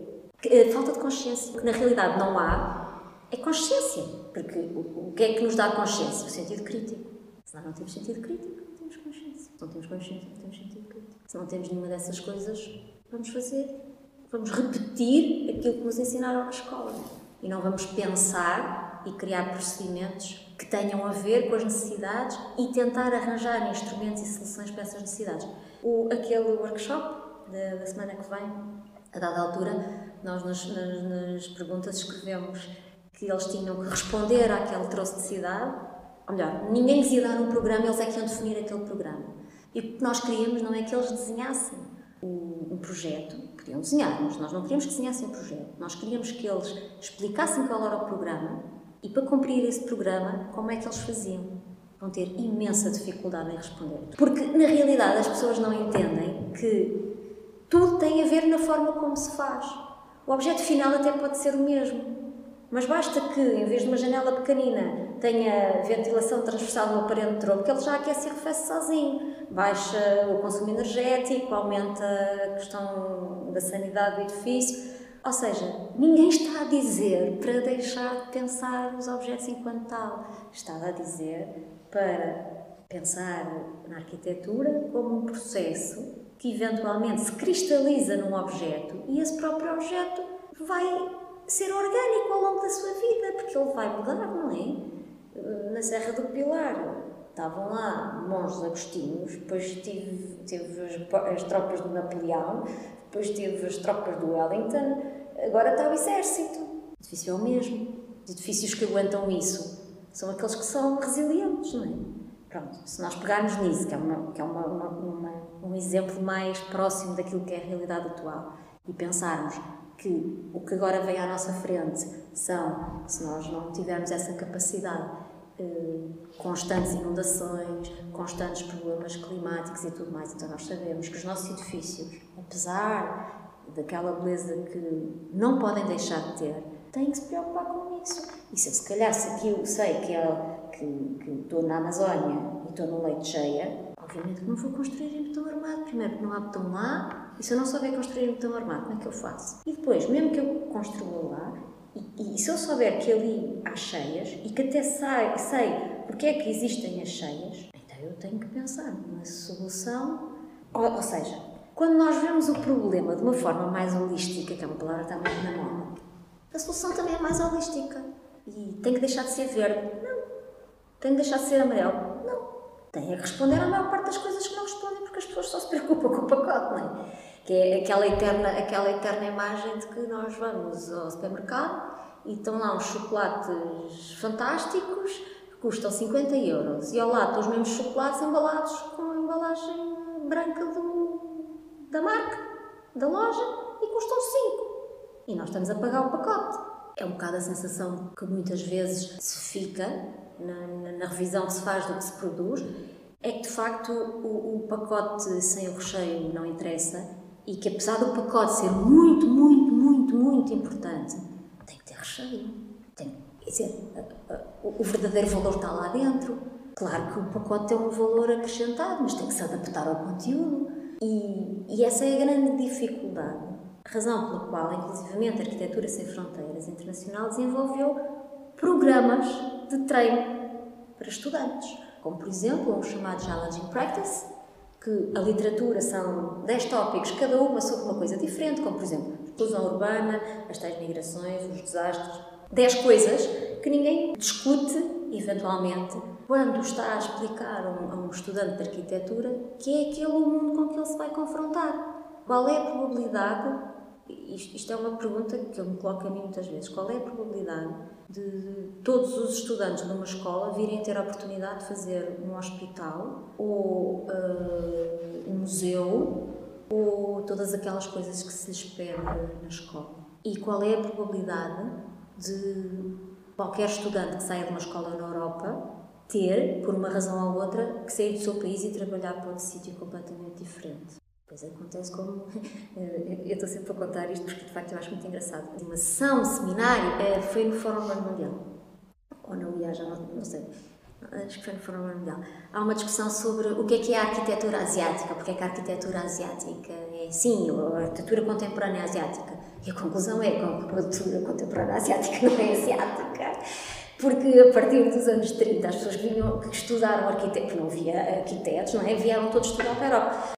é a falta de consciência, que na realidade não há, é consciência, porque o, o que é que nos dá consciência? O sentido crítico. Se nós não temos sentido crítico, não temos consciência. Se não temos consciência, não temos sentido crítico. Se não temos nenhuma dessas coisas, vamos fazer, vamos repetir aquilo que nos ensinaram na escola. E não vamos pensar e criar procedimentos que tenham a ver com as necessidades e tentar arranjar instrumentos e soluções para essas necessidades. O, aquele workshop da, da semana que vem, a dada altura, nós nas, nas, nas perguntas escrevemos que eles tinham que responder àquele troço de cidade, ou melhor, ninguém lhes ia dar um programa, eles é que iam definir aquele programa. E o que nós queríamos não é que eles desenhassem um projeto, queriam desenhar, mas nós não queríamos que desenhassem um projeto, nós queríamos que eles explicassem qual era o programa e, para cumprir esse programa, como é que eles faziam. Vão ter imensa dificuldade em responder. Porque, na realidade, as pessoas não entendem que tudo tem a ver na forma como se faz. O objeto final até pode ser o mesmo. Mas basta que, em vez de uma janela pequenina, tenha ventilação transversal no aparelho de troco, que ele já aquece e arrefece sozinho. Baixa o consumo energético, aumenta a questão da sanidade do edifício. Ou seja, ninguém está a dizer para deixar de pensar os objetos enquanto tal. Está a dizer para pensar na arquitetura como um processo que eventualmente se cristaliza num objeto e esse próprio objeto vai ser orgânico ao longo da sua vida, porque ele vai mudar, não é? Na Serra do Pilar estavam lá monges agostinhos, depois tive, tive as, as tropas do Napoleão, depois tive as tropas do Wellington, agora está o exército. O edifício é o mesmo. Os edifícios que aguentam isso são aqueles que são resilientes, não é? Pronto, se nós pegarmos nisso, que é, uma, que é uma, uma, uma, um exemplo mais próximo daquilo que é a realidade atual, e pensarmos que o que agora vem à nossa frente são, se nós não tivermos essa capacidade, eh, constantes inundações, constantes problemas climáticos e tudo mais. Então nós sabemos que os nossos edifícios, apesar daquela beleza que não podem deixar de ter, têm que se preocupar com isso. E se eu, se calhar, se aqui eu sei que, é, que, que estou na Amazónia e estou no leite cheia, obviamente que não vou construir em betão armado. Primeiro, que não há betão lá. E se eu não souber construir um betão armado, como é que eu faço? E depois, mesmo que eu construa lá, e, e se eu souber que ali há cheias, e que até sei, sei porque é que existem as cheias, então eu tenho que pensar numa solução. Ou, ou seja, quando nós vemos o problema de uma forma mais holística, que é uma palavra que está muito na moda, a solução também é mais holística. E tem que deixar de ser verde? Não. Tem que deixar de ser amarelo? Não. Tem que responder à maior parte das coisas que não respondem, porque as pessoas só se preocupam com o pacote, não é? Que é aquela eterna, aquela eterna imagem de que nós vamos ao supermercado e estão lá uns chocolates fantásticos que custam cinquenta euros e ao lado estão os mesmos chocolates embalados com a embalagem branca do, da marca, da loja, e custam cinco. E nós estamos a pagar o pacote. É um bocado a sensação que muitas vezes se fica na, na, na revisão que se faz do que se produz, é que de facto o, o pacote sem o recheio não interessa e que, apesar do pacote ser muito, muito, muito, muito importante, tem que ter recheio. Tem, quer dizer, a, a, o verdadeiro valor está lá dentro. Claro que o pacote tem um valor acrescentado, mas tem que se adaptar ao conteúdo. E, e essa é a grande dificuldade. A razão pela qual, inclusivamente, a Arquitetura Sem Fronteiras Internacional desenvolveu programas de treino para estudantes, como, por exemplo, um chamado Challenging Practice, que a literatura são dez tópicos, cada uma sobre uma coisa diferente, como, por exemplo, a exclusão urbana, as tais migrações, os desastres. dez coisas que ninguém discute, eventualmente, quando está a explicar a um, a um estudante de arquitetura que é aquele o mundo com que ele se vai confrontar. Qual é a probabilidade, isto, isto é uma pergunta que eu me coloco a mim muitas vezes, qual é a probabilidade de todos os estudantes de uma escola virem ter a oportunidade de fazer um hospital ou uh, um museu ou todas aquelas coisas que se lhes pede na escola? E qual é a probabilidade de qualquer estudante que saia de uma escola na Europa ter, por uma razão ou outra, que sair do seu país e trabalhar para outro sítio completamente diferente? Pois acontece como... Eu estou sempre a contar isto porque, de facto, eu acho muito engraçado. Uma sessão, um seminário, foi no Fórum Mundial. Ou na U I A, já não, não sei. Acho que foi no Fórum Mundial. Há uma discussão sobre o que é que é a arquitetura asiática, porque é que a arquitetura asiática é assim, ou a arquitetura contemporânea asiática. E a conclusão é que a arquitetura contemporânea asiática não é asiática. Porque a partir dos anos trinta, as pessoas que, vinham, que estudaram arquitetos, não havia arquitetos, não é? Vieram todos estudar para a Europa.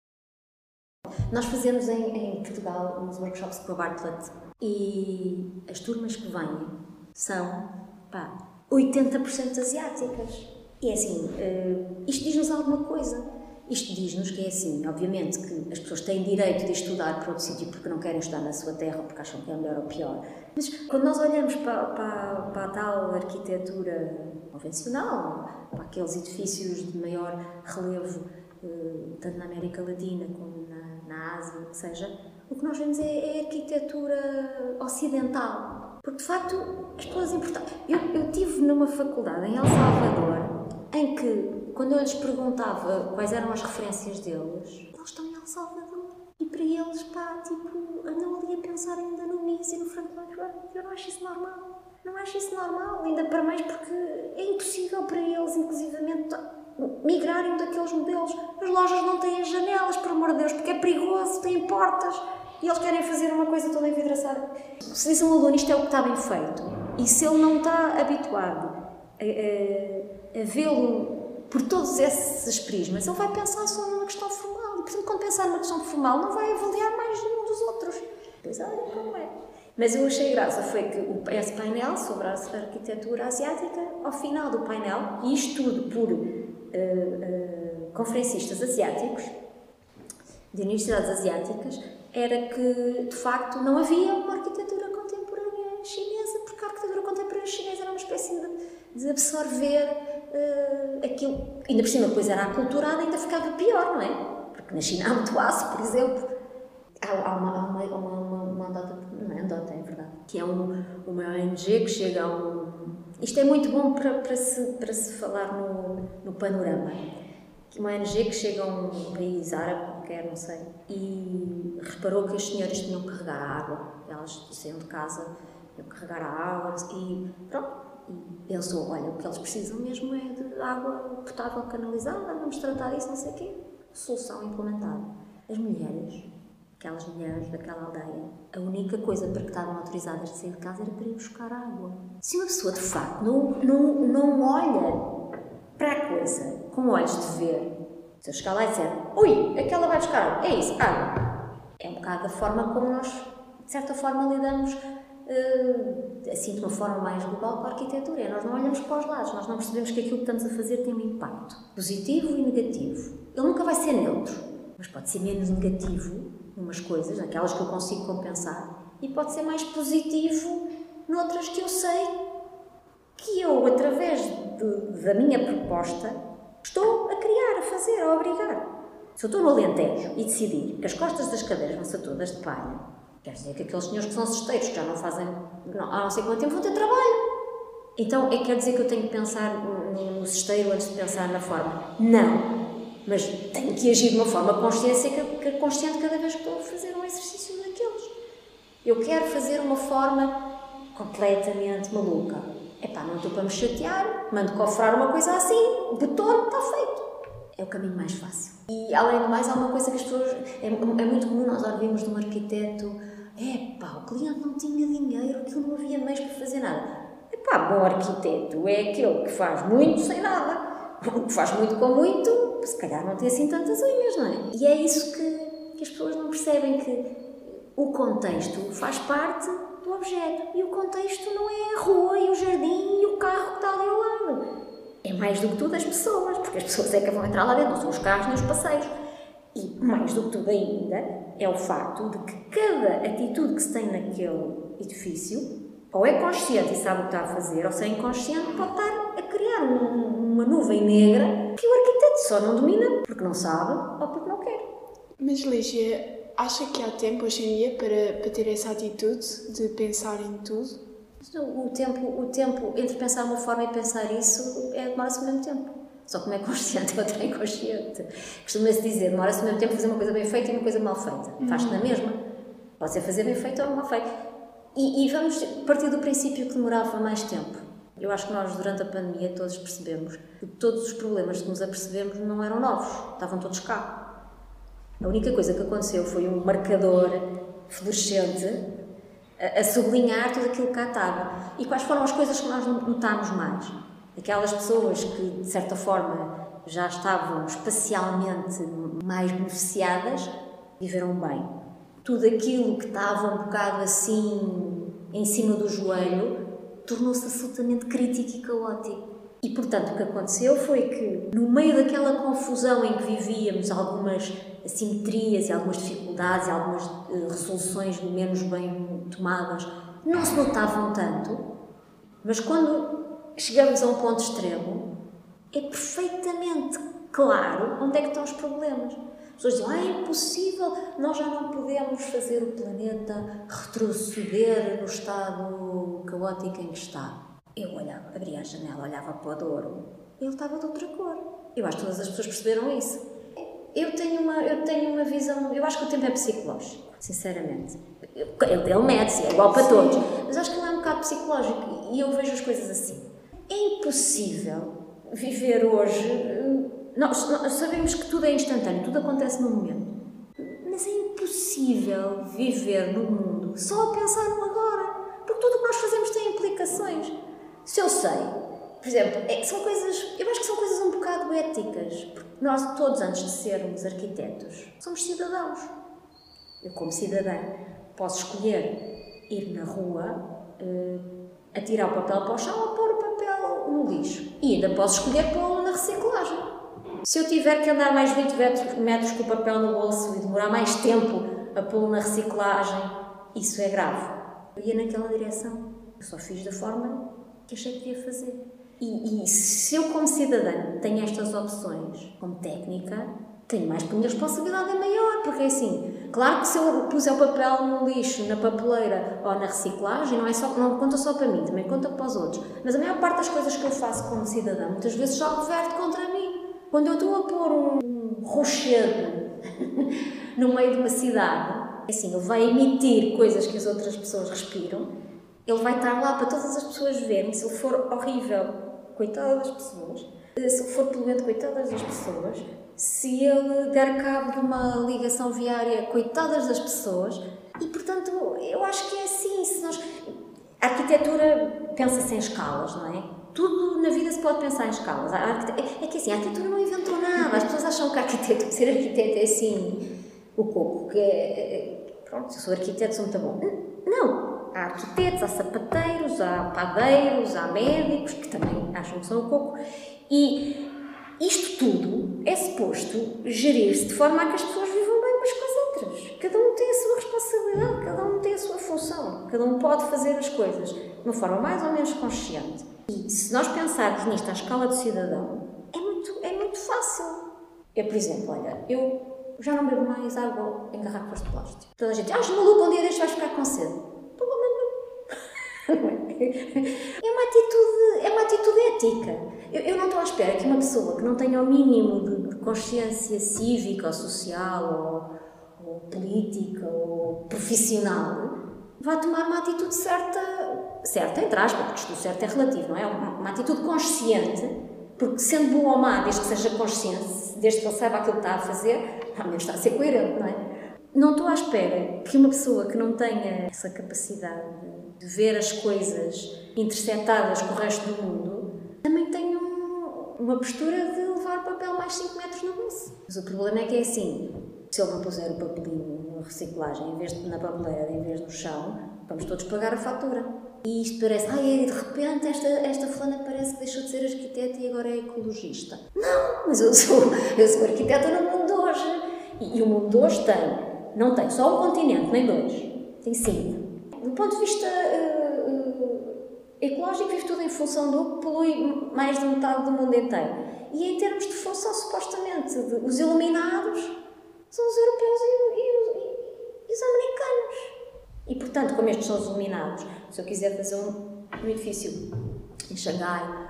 Nós fazemos em, em Portugal uns workshops com a Bartlett e as turmas que vêm são, pá, oitenta por cento asiáticas. E é assim, uh, isto diz-nos alguma coisa. Isto diz-nos que é assim, obviamente que as pessoas têm direito de estudar para outro sítio porque não querem estudar na sua terra, porque acham que é melhor ou pior. Mas quando nós olhamos para, para, para a tal arquitetura convencional, para aqueles edifícios de maior relevo, uh, tanto na América Latina como na, na Ásia, o que seja, o que nós vemos é, é a arquitetura ocidental. Porque, de facto, as pessoas importam. Eu, eu estive numa faculdade em El Salvador, em que, quando eu lhes perguntava quais eram as referências deles, eles estão em El Salvador. E para eles, pá, tipo, andam ali a pensar ainda no Mies e no Frank Lloyd Wright. Eu não acho isso normal. Não acho isso normal, ainda para mais porque é impossível para eles, inclusivamente, migrarem daqueles modelos. As lojas não têm janelas, por amor de Deus, porque é perigoso, têm portas e eles querem fazer uma coisa toda envidraçada. Se diz um aluno, isto é o que está bem feito, e se ele não está habituado a, a, a vê-lo por todos esses prismas, ele vai pensar só numa questão formal. E, portanto, quando pensar numa questão formal, não vai avaliar mais um dos outros. Pois olha como é. Mas eu achei graça foi que esse painel sobre a arquitetura asiática, ao final do painel, e isto tudo por uh, uh, conferencistas asiáticos, de universidades asiáticas, era que, de facto, não havia uma arquitetura contemporânea chinesa, porque a arquitetura contemporânea chinesa era uma espécie de, de absorver uh, aquilo. Ainda por cima, depois era aculturada, ainda ficava pior, não é? Porque na China há muito aço, por exemplo. Há, há, uma, há uma, uma, uma, uma andota, não é andota, é verdade, que é um, uma O N G que chega a um... Isto é muito bom para, para, se, para se falar no, no panorama. Uma O N G que chega a um país árabe qualquer, não sei, e reparou que as senhoras tinham que carregar a água. Elas saíam de casa, tinham que carregar a água e pronto. E pensou, olha, o que eles precisam mesmo é de água potável canalizada, vamos tratar disso, não sei o quê. Solução implementada. As mulheres... Aquelas mulheres daquela aldeia, a única coisa para que estavam autorizadas de sair de casa era para ir buscar água. Se uma pessoa, de facto, não, não, não olha para a coisa com olhos de ver, se eu chegar lá e disser, ui, aquela vai buscar água, é isso, água. É um bocado a forma como nós, de certa forma, lidamos, uh, assim, de uma forma mais global com a arquitetura. Nós não olhamos para os lados, nós não percebemos que aquilo que estamos a fazer tem um impacto positivo e negativo. Ele nunca vai ser neutro, mas pode ser menos negativo numas coisas, naquelas que eu consigo compensar, e pode ser mais positivo noutras que eu sei que eu, através de, da minha proposta, estou a criar, a fazer, a obrigar. Se eu estou no Alentejo e decidir que as costas das cadeiras vão ser todas de palha, quer dizer que aqueles senhores que são cesteiros, que já não fazem, não, há não sei quanto tempo, vão ter trabalho. Então, é, quer dizer que eu tenho que pensar no, no cesteiro antes de pensar na forma? Não. Mas tenho que agir de uma forma consciente, que, que consciente cada vez que estou a fazer um exercício daqueles. Eu quero fazer uma forma completamente maluca. Epá, não estou para me chatear, mando cofrar uma coisa assim, betono, está feito. É o caminho mais fácil. E, além do mais, há uma coisa que as pessoas... É, é muito comum nós ouvimos de um arquiteto, epá, o cliente não tinha dinheiro, aquilo não havia meios para fazer nada. Epá, bom arquiteto é aquele que faz muito sem nada. O que faz muito com muito, se calhar não tem assim tantas unhas, não é? E é isso que, que as pessoas não percebem, que o contexto faz parte do objeto. E o contexto não é a rua e o jardim e o carro que está ali ao lado. É mais do que tudo as pessoas, porque as pessoas é que vão entrar lá dentro, não são os carros nem os passeios. E mais do que tudo ainda é o facto de que cada atitude que se tem naquele edifício, ou é consciente e sabe o que está a fazer, ou se é inconsciente, pode estar a criar um, uma nuvem negra que o arquiteto só não domina porque não sabe ou porque não quer. Mas, Lígia, acha que há tempo hoje em dia para, para ter essa atitude de pensar em tudo? O tempo, o tempo entre pensar uma forma e pensar isso é, demora-se o mesmo tempo. Só que uma é consciente e outra é inconsciente. Costuma-se dizer, demora-se o mesmo tempo fazer uma coisa bem feita e uma coisa mal feita. Uhum. Faz-se na mesma. Pode ser fazer bem feito ou mal feito. E, e vamos partir do princípio que demorava mais tempo. Eu acho que nós, durante a pandemia, todos percebemos que todos os problemas que nos apercebemos não eram novos, estavam todos cá. A única coisa que aconteceu foi um marcador fluorescente a, a sublinhar tudo aquilo que cá estava. E quais foram as coisas que nós notámos mais? Aquelas pessoas que, de certa forma, já estavam espacialmente mais beneficiadas, viveram bem. Tudo aquilo que estava um bocado assim, em cima do joelho, tornou-se absolutamente crítico e caótico. E, portanto, o que aconteceu foi que, no meio daquela confusão em que vivíamos, algumas assimetrias e algumas dificuldades e algumas uh, resoluções menos bem tomadas, não se notavam tanto, mas quando chegamos a um ponto extremo, é perfeitamente claro onde é que estão os problemas. As pessoas diziam, ah, é impossível, nós já não podemos fazer o planeta retroceder no estado caótico em que está. Eu olhava, abria a janela, olhava para o Douro, e ele estava de outra cor. Eu acho que todas as pessoas perceberam isso. Eu tenho uma, eu tenho uma visão, eu acho que o tempo é psicológico, sinceramente. Ele, ele mede-se, é igual para todos, mas acho que ele é um bocado psicológico e eu vejo as coisas assim. É impossível viver hoje, nós, nós sabemos que tudo é instantâneo, tudo acontece no momento, mas é impossível viver no mundo só a pensar no agora, porque tudo o que nós fazemos tem implicações. Se eu sei, por exemplo, é, são coisas, eu acho que são coisas um bocado éticas, porque nós todos, antes de sermos arquitetos, somos cidadãos. Eu, como cidadã, posso escolher ir na rua, uh, atirar o papel para o chão ou pôr o papel no lixo. E ainda posso escolher pô-lo na reciclagem. Se eu tiver que andar mais vinte metros com o papel no bolso e demorar mais tempo a pô-lo na reciclagem, isso é grave. Eu ia naquela direção. Eu só fiz da forma que achei que devia fazer. E, e se eu, como cidadã, tenho estas opções como técnica, tenho mais, porque a minha responsabilidade é maior, porque é assim, claro que se eu puser o papel no lixo, na papeleira ou na reciclagem, não, é só, não conta só para mim, também conta para os outros. Mas a maior parte das coisas que eu faço como cidadã, muitas vezes só reverte contra mim. Quando eu estou a pôr um, um rochedo no meio de uma cidade, assim, ele vai emitir coisas que as outras pessoas respiram, ele vai estar lá para todas as pessoas verem. Se ele for horrível, coitada das pessoas. Se ele for poluente, coitadas das pessoas. Se ele der cabo de uma ligação viária, coitadas das pessoas. E, portanto, eu acho que é assim. Se nós... A arquitetura pensa-se em escalas, não é? Tudo na vida se pode pensar em escalas. É que assim, a arquitetura não inventou nada. As pessoas acham que arquiteto, ser arquiteto é assim, o coco, que é... Pronto, se eu sou arquiteto, sou muito bom. Não! Há arquitetos, há sapateiros, há padeiros, há médicos, que também acham que são o coco. E isto tudo é suposto gerir-se de forma a que as pessoas vivam bem umas com as outras. Cada um tem a sua responsabilidade, cada um tem a sua função, cada um pode fazer as coisas de uma forma mais ou menos consciente. E se nós pensarmos nisto à escala do cidadão, é muito, é muito fácil. Eu, por exemplo, olha, eu já não bebo mais água em garrafas de plástico. Toda a gente diz, ah, maluco, um dia destes vais ficar com sede. É uma atitude, é uma atitude ética. Eu, eu não estou à espera que uma pessoa que não tenha o mínimo de, de consciência cívica ou social ou, ou política ou profissional vá tomar uma atitude certa, certa entre aspas, porque isto certo é relativo, não é? Uma, uma atitude consciente, porque sendo bom ou má, desde que seja consciente, desde que ele saiba aquilo que está a fazer, ao menos está a ser coerente, não é? Não estou à espera que uma pessoa que não tenha essa capacidade de ver as coisas interceptadas com o resto do mundo também tenha um, uma postura de levar o papel mais cinco metros no bolso. Mas o problema é que é assim, se ele não puser o papelinho na reciclagem, em vez de na papeleira, em vez no chão, vamos todos pagar a fatura. E isto parece, ai, de repente esta, esta fulana parece que deixou de ser arquiteta e agora é ecologista. Não, mas eu sou, eu sou arquiteta no mundo de hoje. E, e o mundo de hoje tem não tem só um continente, nem dois, tem cinco. Do ponto de vista uh, uh, ecológico, vive tudo em função do que polui mais de metade do mundo inteiro. E em termos de função, supostamente, de, os iluminados são os europeus e, e, e, e os americanos. E, portanto, como estes são os iluminados, se eu quiser fazer um, um edifício em Xangai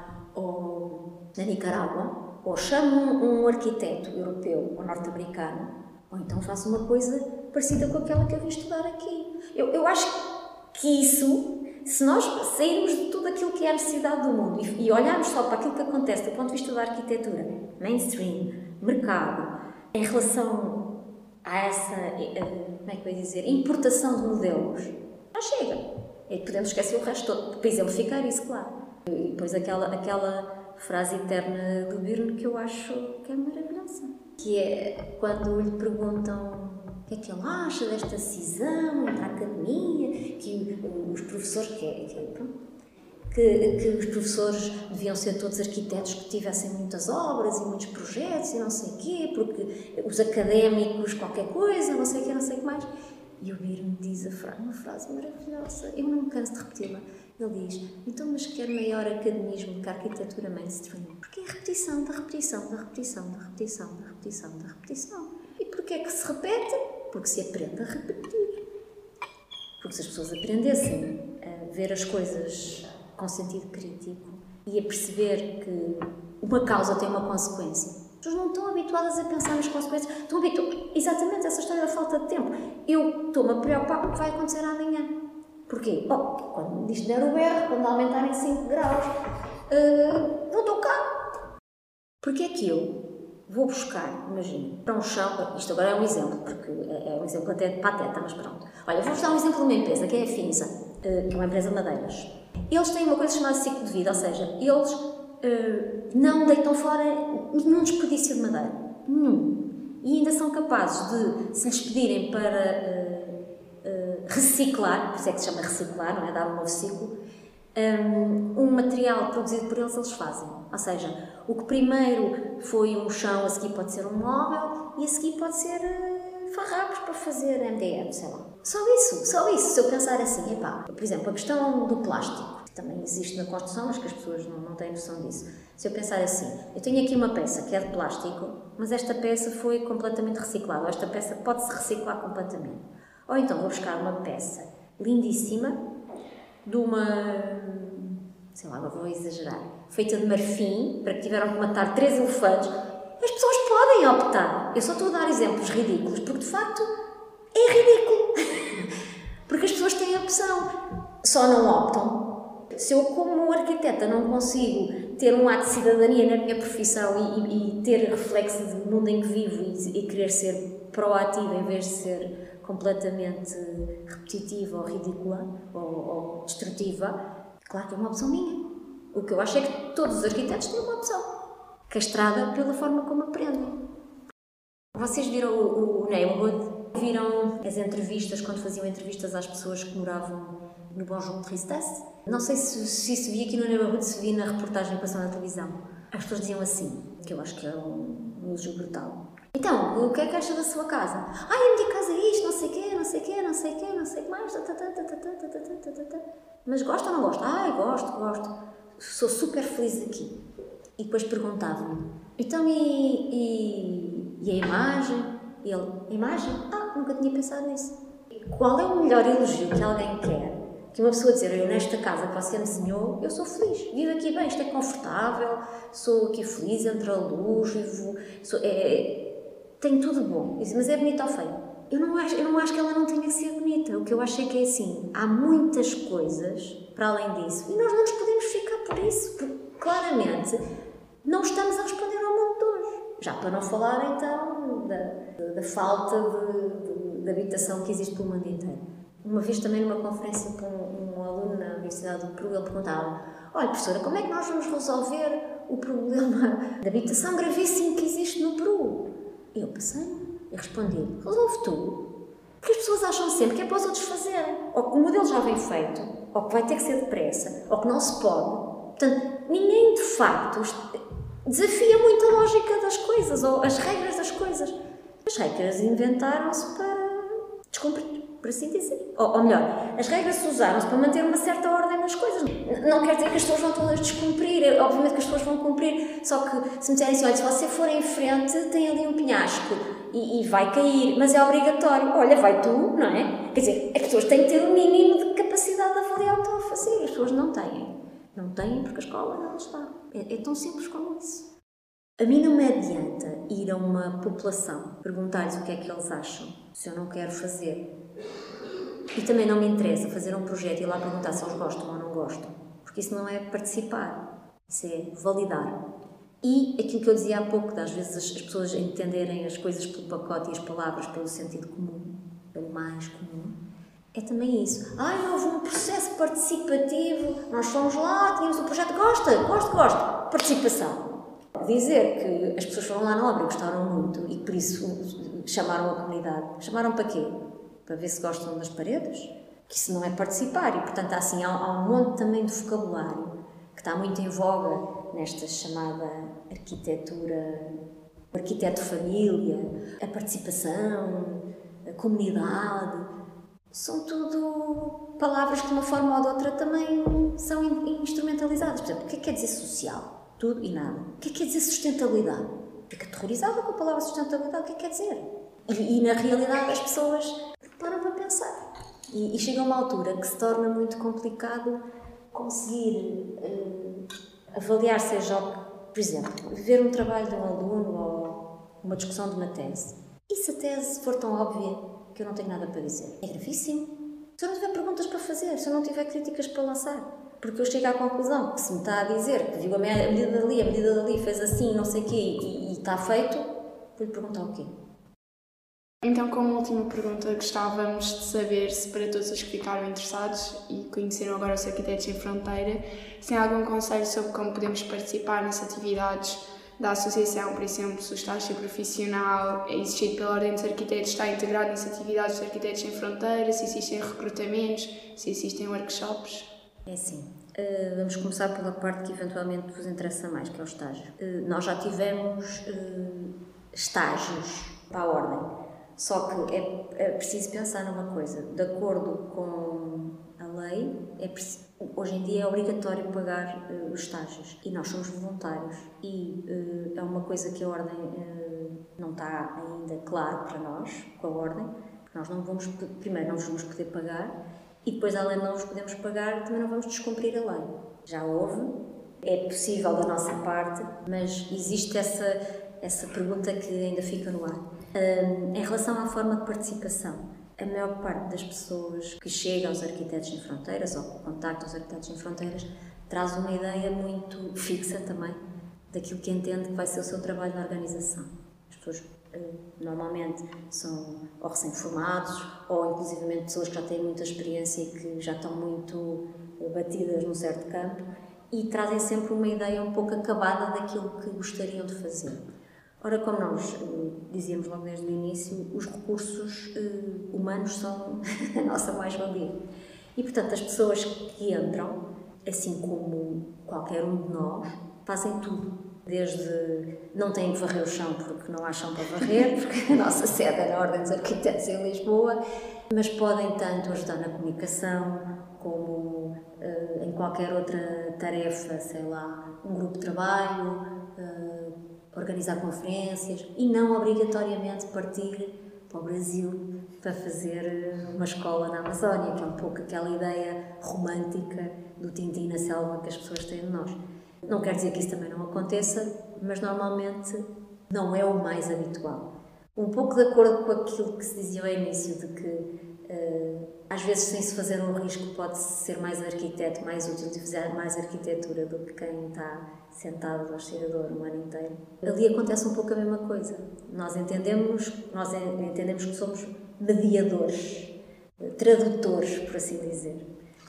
ou na Nicarágua, ou chamo um, um arquiteto europeu ou norte-americano, ou então faço uma coisa parecida com aquela que eu vim estudar aqui. Eu, eu acho que isso, se nós sairmos de tudo aquilo que é a necessidade do mundo e, e olharmos só para aquilo que acontece do ponto de vista da arquitetura, mainstream, mercado, em relação a essa, como é que eu ia dizer, importação de modelos, não chega. E podemos esquecer o resto todo, para exemplificar isso, claro. E depois aquela, aquela frase eterna do Birne que eu acho que é maravilhosa. Que é quando lhe perguntam o que é que ele acha desta cisão entre a academia, que os professores, que, que, que, que os professores deviam ser todos arquitetos que tivessem muitas obras e muitos projetos e não sei o quê, porque os académicos qualquer coisa, não sei o quê, não sei o que mais. E o Birne diz a frase, uma frase maravilhosa, eu não me canso de repeti-la. Ele diz, então mas quer maior academismo que a arquitetura mainstream? Porque é a repetição da repetição, da repetição, da repetição, da repetição, da repetição. E porque Porquê é que se repete? Porque se aprende a repetir. Porque se as pessoas aprendessem a ver as coisas com sentido crítico e a perceber que uma causa tem uma consequência, as pessoas não estão habituadas a pensar nas consequências, estão habituadas, exatamente essa história da falta de tempo. Eu estou-me a preocupar com o que vai acontecer amanhã. Porquê? Oh, quando isto der o berro, quando aumentarem cinco graus, uh, não estou cá. Porque é que eu vou buscar, imagina, para um chão, isto agora é um exemplo, porque é um exemplo até de pateta, mas pronto. Olha, vou-vos dar um exemplo de uma empresa, que é a Finsa, que é uma empresa de madeiras. Eles têm uma coisa chamada ciclo de vida, ou seja, eles uh, não deitam fora nenhum desperdício de madeira. Nenhum. E ainda são capazes de, se lhes pedirem para uh, uh, reciclar, por isso é que se chama reciclar, não é? Dar um novo ciclo, um, um material produzido por eles, eles fazem. Ou seja, o que primeiro foi um chão, a seguir pode ser um móvel e a seguir pode ser uh, farrapos para fazer M D F, sei lá. Só isso, só isso. Se eu pensar assim, epá, por exemplo, a questão do plástico, que também existe na construção, mas que as pessoas não, não têm noção disso. Se eu pensar assim, eu tenho aqui uma peça que é de plástico, mas esta peça foi completamente reciclada, ou esta peça pode-se reciclar completamente. Ou então vou buscar uma peça lindíssima, de uma, sei lá, agora vou exagerar, feita de marfim, para que tiveram que matar três elefantes. As pessoas podem optar. Eu só estou a dar exemplos ridículos, porque de facto é ridículo. Porque as pessoas têm a opção. Só não optam. Se eu, como arquiteta, não consigo ter um ato de cidadania na minha profissão e, e, e ter reflexo do mundo em que vivo e, e querer ser proativa em vez de ser completamente repetitiva ou ridícula ou, ou destrutiva, claro que é uma opção minha. O que eu acho é que todos os arquitetos têm uma opção, castrada pela forma como aprendem. Vocês viram o, o Neighborhood? Viram as entrevistas, quando faziam entrevistas às pessoas que moravam no Bonjour Tristesse? Não sei se, se isso via aqui no Neighborhood, se via na reportagem que passou na televisão. As pessoas diziam assim, que eu acho que é um, um elogio brutal. Então, o que é que acha da sua casa? Ai, a minha casa é isto, não sei o quê, não sei o quê, não sei o quê, não sei o que mais. Mas gosta ou não gosta? Ai, gosto, gosto. Sou super feliz aqui. E depois perguntava-me, então e, e, e a imagem? E ele, a imagem? Ah, nunca tinha pensado nisso. Qual é o melhor elogio que alguém quer? Que uma pessoa dizer, eu nesta casa que você me desenhou, eu sou feliz, vivo aqui bem, isto é confortável, sou aqui feliz, entre a luz, vivo, sou, é, tenho tudo bom. Mas é bonita ou feia? Eu não, acho, eu não acho que ela não tenha que ser bonita. O que eu acho é que é assim, há muitas coisas para além disso e nós não nos podemos ficar por isso, porque claramente não estamos a responder ao mundo de hoje. Já para não falar então da, da, da falta de, de, de habitação que existe pelo mundo inteiro. Uma vez também numa conferência com um, um aluno na Universidade do Peru, ele perguntava, olha professora, como é que nós vamos resolver o problema da habitação gravíssimo que existe no Peru? E eu pensei e respondi, resolve tu. Porque as pessoas acham sempre que é para os outros fazerem. Ou que o modelo já vem feito, ou que vai ter que ser depressa, ou que não se pode. Portanto, ninguém de facto desafia muito a lógica das coisas, ou as regras das coisas. As regras inventaram-se para descumprir, por assim dizer. Ou, ou melhor, as regras usaram-se para manter uma certa ordem nas coisas. Não quer dizer que as pessoas vão todas descumprir, obviamente que as pessoas vão cumprir, só que se me disserem assim, olha, se você for em frente, tem ali um penhasco e, e vai cair, mas é obrigatório. Olha, vai tu, não é? Quer dizer, as pessoas têm que ter o mínimo de capacidade de avaliar o que estão a fazer. As pessoas não têm. Não têm porque a escola não está. É, é tão simples como isso. A mim não me adianta ir a uma população, perguntar-lhes o que é que eles acham, se eu não quero fazer. E também não me interessa fazer um projeto e ir lá perguntar se eles gostam ou não gostam. Porque isso não é participar, isso é validar. E aquilo que eu dizia há pouco, de às vezes as pessoas entenderem as coisas pelo pacote e as palavras pelo sentido comum, pelo mais comum, é também isso. Ai, não houve um processo participativo, nós fomos lá, tínhamos um projeto, gosta, gosto, gosto, participação. Dizer que as pessoas foram lá na obra e gostaram muito e por isso chamaram a comunidade. Chamaram para quê? Para ver se gostam das paredes? Que isso não é participar e, portanto, há, assim, há, há um monte também de vocabulário que está muito em voga nesta chamada arquitetura, o arquiteto família, a participação, a comunidade. São tudo palavras que de uma forma ou de outra também são instrumentalizadas. Por exemplo, o que é que quer dizer social? Tudo e nada. O que é que quer dizer sustentabilidade? Fico aterrorizada com a palavra sustentabilidade. O que é que quer dizer? E, e na realidade as pessoas param para pensar. E, e chega a uma altura que se torna muito complicado conseguir uh, avaliar, seja, por exemplo, ver um trabalho de um aluno ou uma discussão de uma tese. E se a tese for tão óbvia que eu não tenho nada para dizer? É gravíssimo. Se eu não tiver perguntas para fazer, se eu não tiver críticas para lançar. Porque eu chego à conclusão que se me está a dizer que digo a medida dali, a medida dali fez assim, não sei o quê, e, e está feito, vou-lhe perguntar o quê? Então, como última pergunta, gostávamos de saber se para todos os que ficaram interessados e conheceram agora os Arquitetos Sem Fronteira, se tem algum conselho sobre como podemos participar nas atividades da associação, por exemplo, se o estágio profissional é exigido pela Ordem dos Arquitetos está integrado nas atividades dos Arquitetos Sem Fronteira, se existem recrutamentos, se existem workshops. É assim, uh, vamos começar pela parte que eventualmente vos interessa mais, que é o estágio. Uh, nós já tivemos uh, estágios para a Ordem, só que é, é preciso pensar numa coisa, de acordo com a lei, é preciso, hoje em dia é obrigatório pagar uh, os estágios e nós somos voluntários e uh, é uma coisa que a Ordem uh, não está ainda claro para nós, com a Ordem, porque nós não vamos, primeiro não vamos poder pagar. E depois, além de não os podemos pagar, também não vamos descumprir a lei. Já houve, é possível da nossa parte, mas existe essa, essa pergunta que ainda fica no ar. Um, em relação à forma de participação, a maior parte das pessoas que chegam aos Arquitetos Sem Fronteiras ou que contactam os Arquitetos Sem Fronteiras traz uma ideia muito fixa também daquilo que entende que vai ser o seu trabalho na organização. As pessoas normalmente são ou recém-formados ou inclusivamente pessoas que já têm muita experiência e que já estão muito batidas num certo campo e trazem sempre uma ideia um pouco acabada daquilo que gostariam de fazer. Ora, como nós dizíamos logo desde o início, os recursos humanos são a nossa mais-valia. E, portanto, as pessoas que entram, assim como qualquer um de nós, fazem tudo. Desde não têm que varrer o chão porque não há chão para varrer, porque a nossa sede é na Ordem dos Arquitetos em Lisboa, mas podem tanto ajudar na comunicação como uh, em qualquer outra tarefa, sei lá, um grupo de trabalho, uh, organizar conferências e não obrigatoriamente partir para o Brasil para fazer uma escola na Amazónia, que é um pouco aquela ideia romântica do Tintim na selva que as pessoas têm de nós. Não quer dizer que isso também não aconteça, mas normalmente não é o mais habitual. Um pouco de acordo com aquilo que se dizia ao início, de que uh, às vezes sem se fazer um risco pode-se ser mais arquiteto, mais útil de fazer mais arquitetura do que quem está sentado no oscilador um ano inteiro. Ali acontece um pouco a mesma coisa. Nós entendemos, nós entendemos que somos mediadores, tradutores, por assim dizer.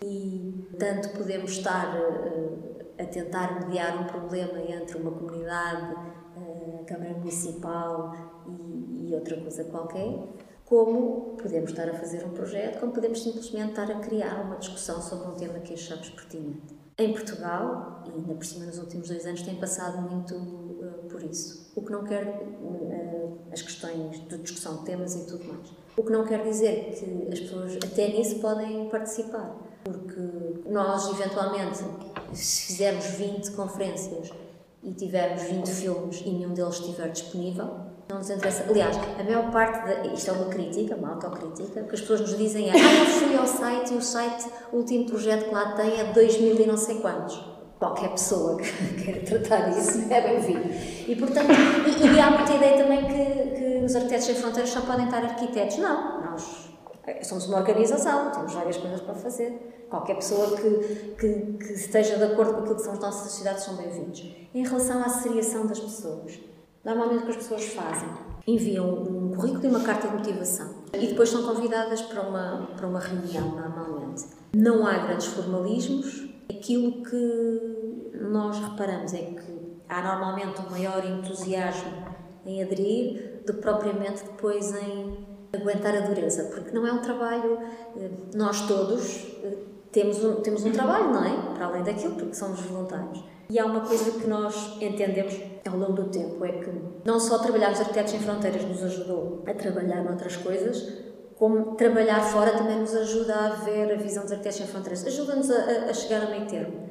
E tanto podemos estar uh, a tentar mediar um problema entre uma comunidade, a Câmara Municipal e, e outra coisa qualquer, como podemos estar a fazer um projeto, como podemos simplesmente estar a criar uma discussão sobre um tema que achamos pertinente. Em Portugal, e ainda por cima nos últimos dois anos, tem passado muito uh, por isso. O que não quer, uh, as questões de discussão de temas e tudo mais. O que não quer dizer que as pessoas até nisso podem participar. Porque nós, eventualmente, se fizermos vinte conferências e tivermos vinte filmes e nenhum deles estiver disponível, não nos interessa. Aliás, a maior parte, de, isto é uma crítica, uma autocrítica, o que as pessoas nos dizem é: ah, eu fui ao site e o site, o último projeto que lá tem é de dois mil e não sei quantos. Qualquer pessoa que queira tratar disso é bem-vindo. E, portanto, e, e há muita ideia também que, que nos Arquitetos Sem Fronteiras só podem estar arquitetos. Não, nós somos uma organização, temos várias coisas para fazer. Qualquer pessoa que, que, que esteja de acordo com aquilo que são as nossas sociedades são bem-vindos. Em relação à associação das pessoas, normalmente o que as pessoas fazem, enviam um currículo e uma carta de motivação e depois são convidadas para uma, para uma reunião, normalmente. Não há grandes formalismos. Aquilo que nós reparamos é que há normalmente um maior entusiasmo em aderir do que propriamente depois em aguentar a dureza, porque não é um trabalho, nós todos temos um, temos um trabalho, não é? Para além daquilo, porque somos voluntários. E há uma coisa que nós entendemos ao longo do tempo, é que não só trabalhar nos Arquitetos Sem Fronteiras nos ajudou a trabalhar noutras coisas, como trabalhar fora também nos ajuda a ver a visão dos Arquitetos Sem Fronteiras, ajuda-nos a, a chegar a meio termo.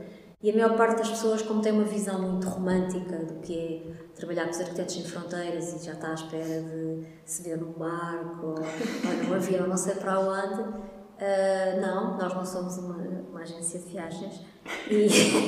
E a maior parte das pessoas, como tem uma visão muito romântica do que é trabalhar com os Arquitetos Sem Fronteiras e já está à espera de se ver num barco ou, ou num avião, não sei para onde, uh, não, nós não somos uma, uma agência de viagens. E,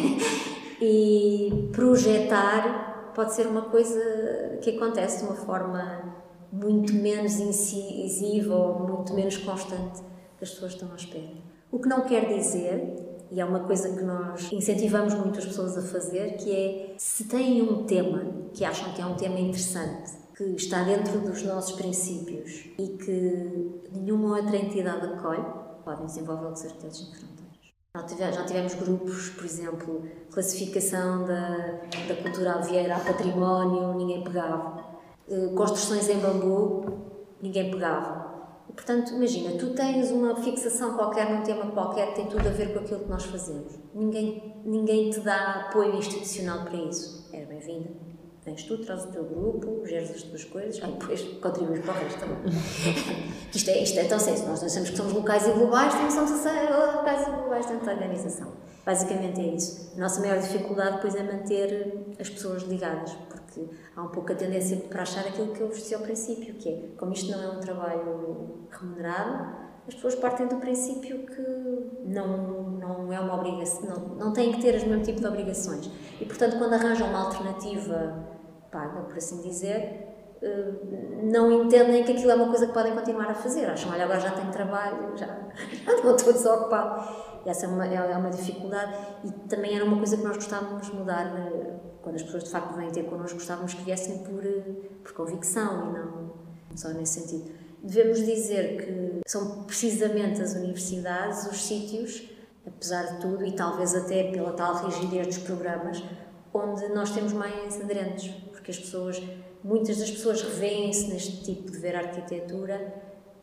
e projetar pode ser uma coisa que acontece de uma forma muito menos incisiva ou muito menos constante que as pessoas estão à espera. O que não quer dizer, e é uma coisa que nós incentivamos muito as pessoas a fazer, que é, se têm um tema que acham que é um tema interessante, que está dentro dos nossos princípios e que nenhuma outra entidade acolhe, podem desenvolver os Arquitetos Sem Fronteiras. Já tivemos grupos, por exemplo, classificação da, da cultura alveeira a património, ninguém pegava. Construções em bambu, ninguém pegava. E, portanto, imagina, tu tens uma fixação qualquer num tema qualquer que tem tudo a ver com aquilo que nós fazemos. Ninguém, ninguém te dá apoio institucional para isso. És bem-vinda. Vens tu, traz o teu grupo, geres as tuas coisas, aí depois contribuis para o resto também. isto, é, isto é tão sério. Nós achamos que somos locais e globais, temos que ser locais e globais dentro da organização. Basicamente é isso. A nossa maior dificuldade depois é manter as pessoas ligadas, porque há um pouco a tendência para achar aquilo que eu vos disse ao princípio, que é, como isto não é um trabalho remunerado, as pessoas partem do princípio que não, não é uma obrigação, não, não têm que ter o mesmo tipo de obrigações. E, portanto, quando arranjam uma alternativa paga, por assim dizer, não entendem que aquilo é uma coisa que podem continuar a fazer. Acham, olha, agora já tenho trabalho, já, já não estou desocupado. E essa é uma, é uma dificuldade e também era uma coisa que nós gostávamos de mudar. Quando as pessoas de facto vêm ter connosco, gostávamos que viessem por, por convicção e não só nesse sentido. Devemos dizer que são precisamente as universidades os sítios, apesar de tudo, e talvez até pela tal rigidez dos programas, onde nós temos mais aderentes, porque as pessoas, muitas das pessoas revêem-se neste tipo de ver arquitetura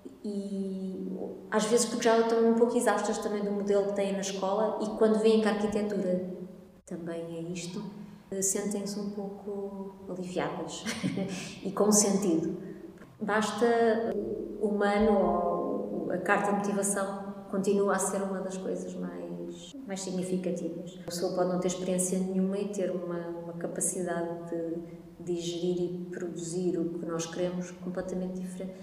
e às vezes porque já estão um pouco exaustas também do modelo que têm na escola e quando veem que a arquitetura também é isto, sentem-se um pouco aliviadas e com sentido. Basta o humano ou a carta de motivação continua a ser uma das coisas mais, mais significativas. A pessoa pode não ter experiência nenhuma e ter uma, uma capacidade de, de gerir e produzir o que nós queremos completamente diferente.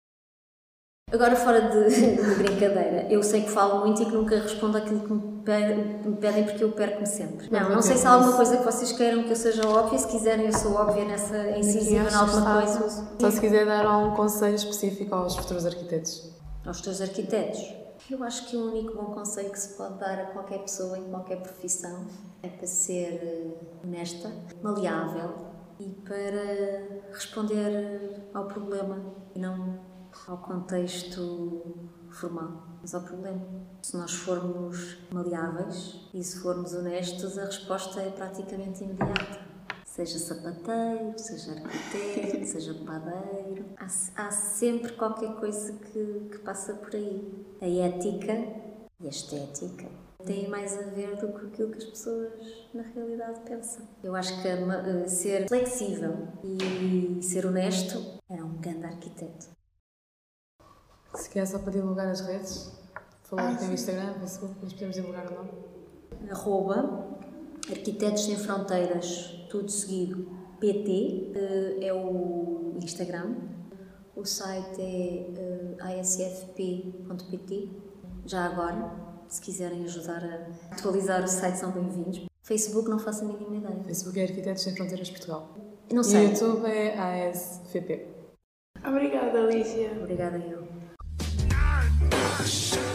Agora, fora de, de brincadeira, eu sei que falo muito e que nunca respondo àquilo que me pedem porque eu perco-me sempre. Não, não sei se há alguma coisa que vocês queiram que eu seja óbvia. Se quiserem, eu sou óbvia nessa incisiva em alguma coisa. Só se quiser dar um conselho específico aos futuros arquitetos. Aos futuros arquitetos? Eu acho que o único bom conselho que se pode dar a qualquer pessoa em qualquer profissão é para ser honesta, maleável e para responder ao problema e não ao contexto formal, mas ao problema. Se nós formos maleáveis e se formos honestos, a resposta é praticamente imediata. Seja sapateiro, seja arquiteto, seja padeiro, há, há sempre qualquer coisa que, que passa por aí. A ética e a estética têm mais a ver do que aquilo que as pessoas na realidade pensam. Eu acho que uh, ser flexível e ser honesto é um grande arquiteto. Se quer só para divulgar as redes, falou ah, que tem o Instagram, Facebook, mas podemos divulgar o nome? Arroba Arquitetos Sem Fronteiras, tudo seguido, P T, é o Instagram. O site é a s f p ponto p t. Já agora, se quiserem ajudar a atualizar o site, são bem-vindos. Facebook, não faço a mínima ideia. Facebook é Arquitetos Sem Fronteiras Portugal. Não sei. E o YouTube é A S F P. Obrigada, Alicia. Obrigada, eu. Shut